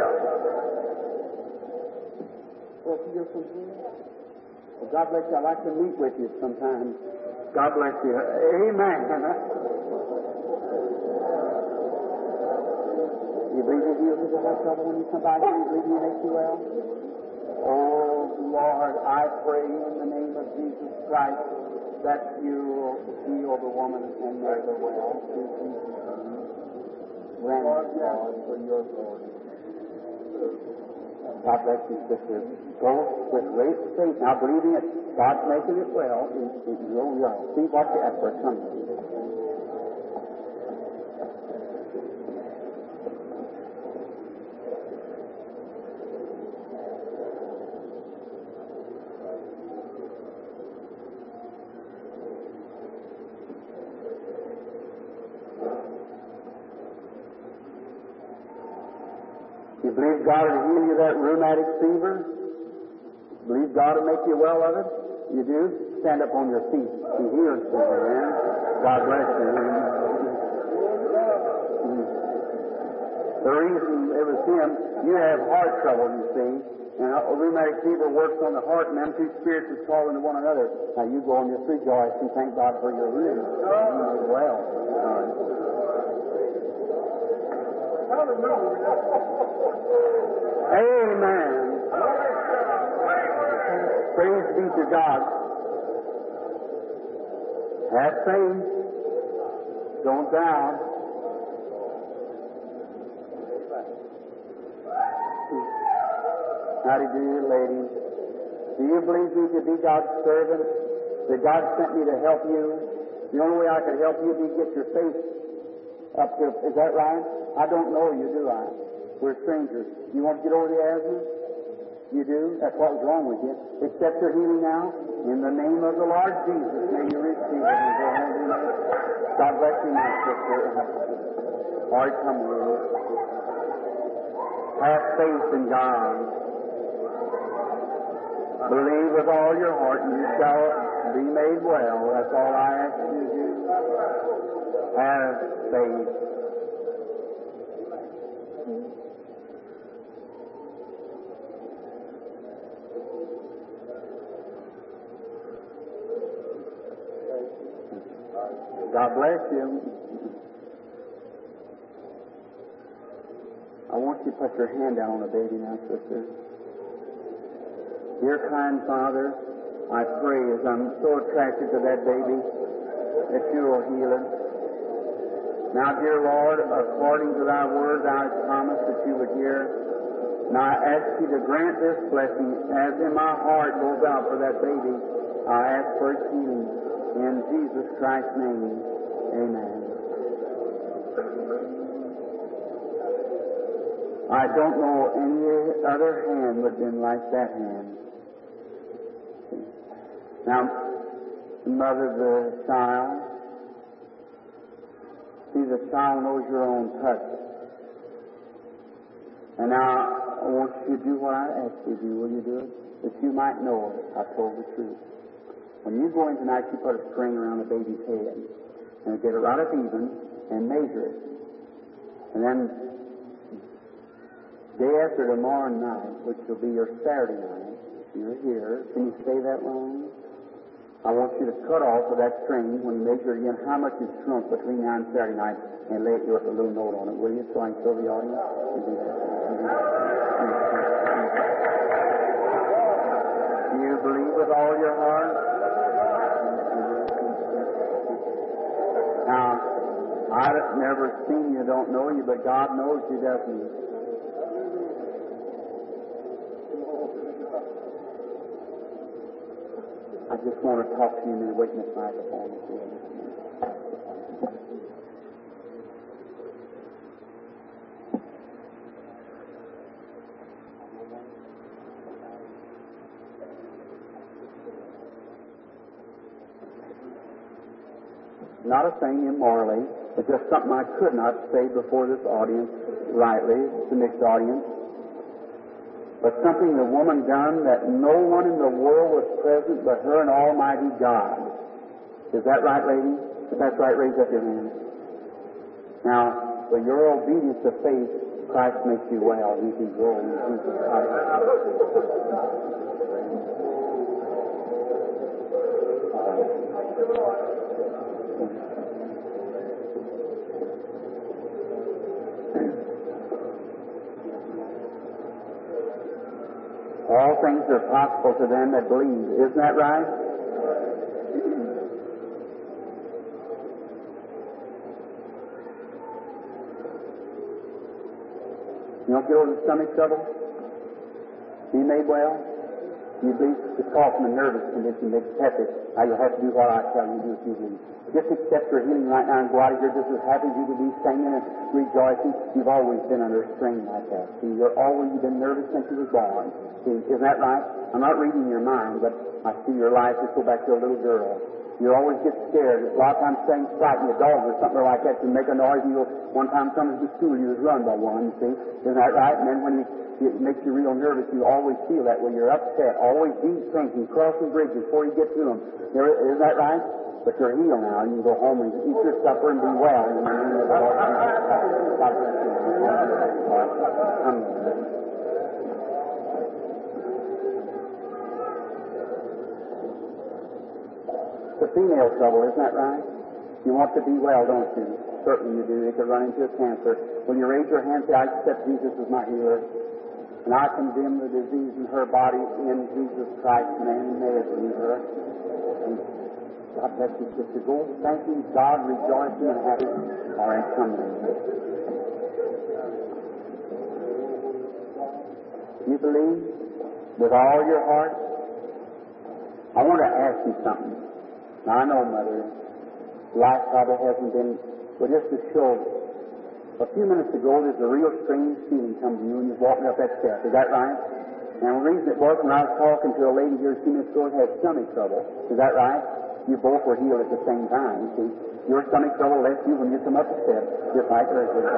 Well, you're from here? Well, God bless you. I'd like to meet with you sometime. God bless you. Amen. You believe you heal people have trouble when you come by here? You believe you make you well? Oh, Lord, I pray in the name of Jesus Christ that you will heal the woman and make her well. Grant it, Lord, for your glory. God bless you, sister. Go with great faith. Now, believing it, God's making it well. You'll see what the effort comes to. You believe God will heal you of that rheumatic fever? Believe God will make you well of it? You do? Stand up on your feet. He hears you, man. God bless you. The reason it was him, you have heart trouble, you see. And rheumatic fever works on the heart, and them two spirits is calling to one another. Now you go on just rejoice and thank God for your healing. You made well. Amen. Praise be to God. Have faith. Don't doubt. How do you do, ladies? Do you believe me to be God's servant? That God sent me to help you? The only way I could help you is to get your faith up to... Is that right? I don't know you, do I? We're strangers. You want to get over the asthma? You do? That's what was wrong with you. Accept your healing now. In the name of the Lord Jesus, may you receive it and go home to you. God bless you, my sister. All right, come with you. Have faith in God. Believe with all your heart and you shall be made well. That's all I ask you to do. Have faith. God bless you. I want you to put your hand down on the baby now, sister. Dear kind Father, I pray as I'm so attracted to that baby that you will heal it. Now, dear Lord, according to thy word, thou hast promised that you would hear. Now I ask you to grant this blessing as in my heart goes out for that baby. I ask for its healing. In Jesus Christ's name, amen. I don't know any other hand would have been like that hand. Now, mother, the child, see, the child knows your own touch. And now, I want you to do what I asked you to do. Will you do it? That you might know I told the truth. When you go in tonight, you put a string around the baby's head and get it right up even and measure it. And then, day after tomorrow night, which will be your Saturday night, you're here. Can you stay that long? I want you to cut off of that string when you measure it again how much is shrunk between now and Saturday night and lay it with a little note on it, will you? So I can show the audience. Do you believe with all your heart? Now, I've never seen you, don't know you, but God knows you, doesn't he? I just want to talk to you and wait in this microphone. Not a thing immorally. It's just something I could not say before this audience rightly, the mixed audience. But something the woman done that no one in the world was present but her and Almighty God. Is that right, lady? If that's right, raise up your hand. Now, for your obedience to faith, Christ makes you well. You can grow in Jesus Christ. All things are possible to them that believe. Isn't that right? You don't get over the stomach trouble? Be made well? You believe it's caused from a nervous condition, makes tepid. Now you'll have to do what I tell you to do if you believe. Just accept your healing right now and go out of here just as happy as you can be, singing and rejoicing. You've always been under a strain like that. See, you've been nervous since you was born. See, isn't that right? I'm not reading your mind, but I see your life. Just go back to a little girl. You always get scared. A lot of times things frighten you, dogs or something like that. You make a noise and one time coming to school, you was run by one, see? Isn't that right? And then when it makes you real nervous, you always feel that when you're upset. Always deep thinking, crossing bridges before you get to them. Isn't that right? But you're healed now, and you can go home and eat your supper and be well. In the name of the Lord Jesus. God bless you. The female trouble, isn't that right? You want to be well, don't you? Certainly you do. You could run into a cancer. Will you raise your hand and say, I accept Jesus as my healer, and I condemn the disease in her body in Jesus Christ's name. May it leave her. And God bless you, sister. Go thanking God, rejoicing and happy. All right, come then. You believe with all your heart? I want to ask you something. Now, I know, Mother, life probably hasn't been, but just to show, a few minutes ago, there's a real strange feeling come to you when you're walking up that step. Is that right? And the reason it was, when I was talking to a lady here a few minutes ago who had stomach trouble. Is that right? You both were healed at the same time. See, your stomach trouble left you when you come up the steps, just like hers did.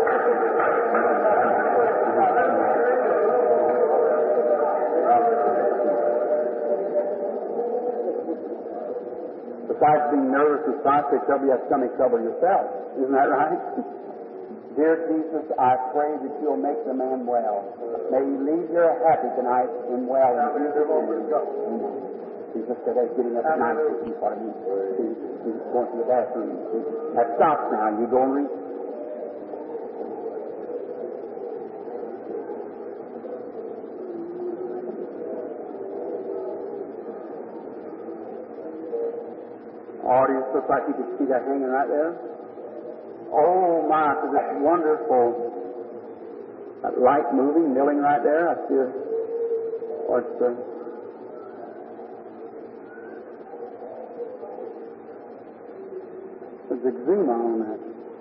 Besides being nervous and prostate trouble, you have stomach trouble yourself. Isn't that right? Dear Jesus, I pray that you'll make the man well. May he leave here happy tonight and well in Jesus' name. Jesus said, "Hey, getting up tonight, he's going to the bathroom." That stops now. You go and read. Audience looks like you can see that hanging right there. Oh my, so this wonderful light moving, milling right there. I see what's there's eczema on that.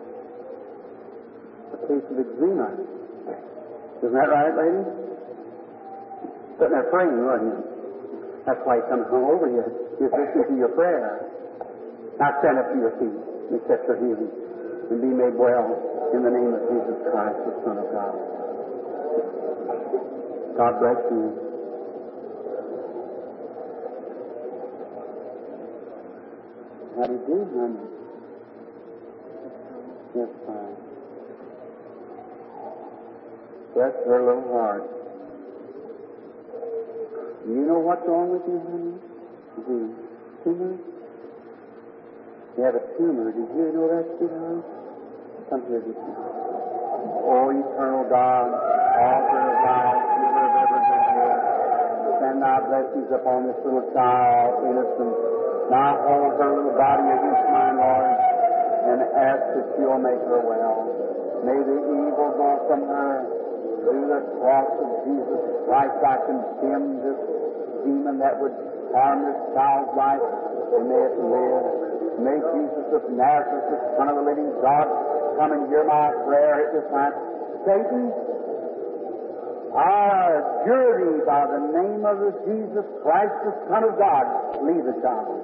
A case of eczema. Isn't that right, lady? Sitting there praying, wasn't you? That's why he's coming home over here. He's listening to your prayer. Now stand up to your feet and accept your healing and be made well in the name of Jesus Christ, the Son of God. God bless you. How do you do, honey? Yes, fine. Bless her little heart. Do you know what's wrong with you, honey? The tumor? You have a tumor. Did you know that, sweetheart? Come here, this Oh, eternal God, author of life, giver of every good gift, send thy blessings upon this little child, innocent. Now hold her little body against mine, Lord, and ask that you'll make her well. May the evil go from her. Through the cross of Jesus Christ, I condemn this demon that would harm this child's life, and may it live. May Jesus of Nazareth, the Son of the living God, come and hear my prayer at this time. Satan, I adjure thee by the name of Jesus Christ, the Son of God, leave the child.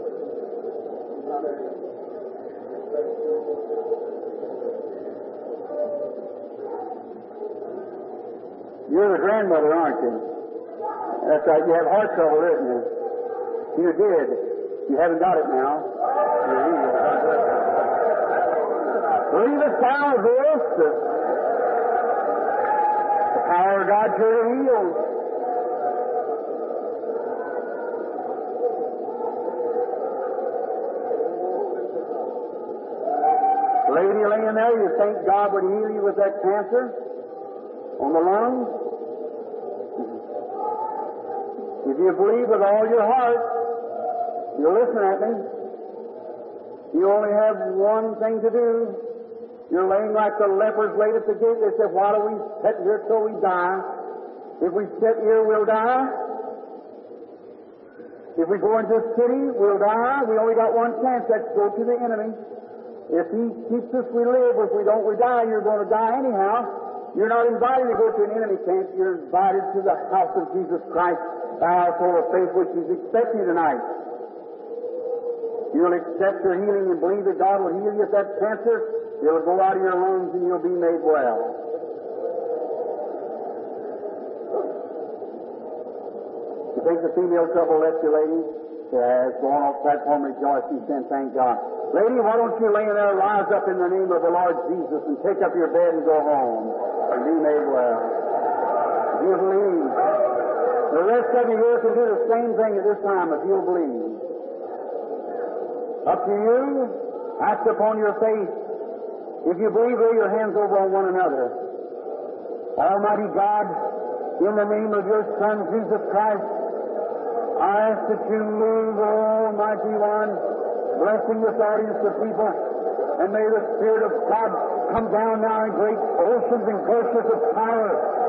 You're the grandmother, aren't you? That's right. You have heart trouble, didn't you? You did. You haven't got it now. You're healed. Leave the child this. The power of God you're healed. Lady laying there, you think God would heal you with that cancer on the lungs? If you believe with all your heart, you'll listen at me. You only have one thing to do. You're laying like the lepers laid at the gate. They said, why do we sit here till we die? If we sit here, we'll die. If we go into the city, we'll die. We only got one chance. That's to go to the enemy. If he keeps us, we live. If we don't, we die. You're going to die anyhow. You're not invited to go to an enemy camp. You're invited to the house of Jesus Christ, the household of faith, which is expecting tonight. You'll accept your healing and believe that God will heal you of that cancer, it'll go out of your lungs and you'll be made well. You think the female trouble left you, lady? Yes, go on off the platform, rejoice and sin, thank God. Lady, why don't you lay in there, rise up in the name of the Lord Jesus and take up your bed and go home and be made well. If you believe. The rest of you here can do the same thing at this time if you'll believe. Up to you. Act upon your faith. If you believe, lay your hands over on one another. Almighty God, in the name of your Son, Jesus Christ, I ask that you move, Almighty One, blessing this audience of people, and may the Spirit of God come down now in great oceans and gushes of power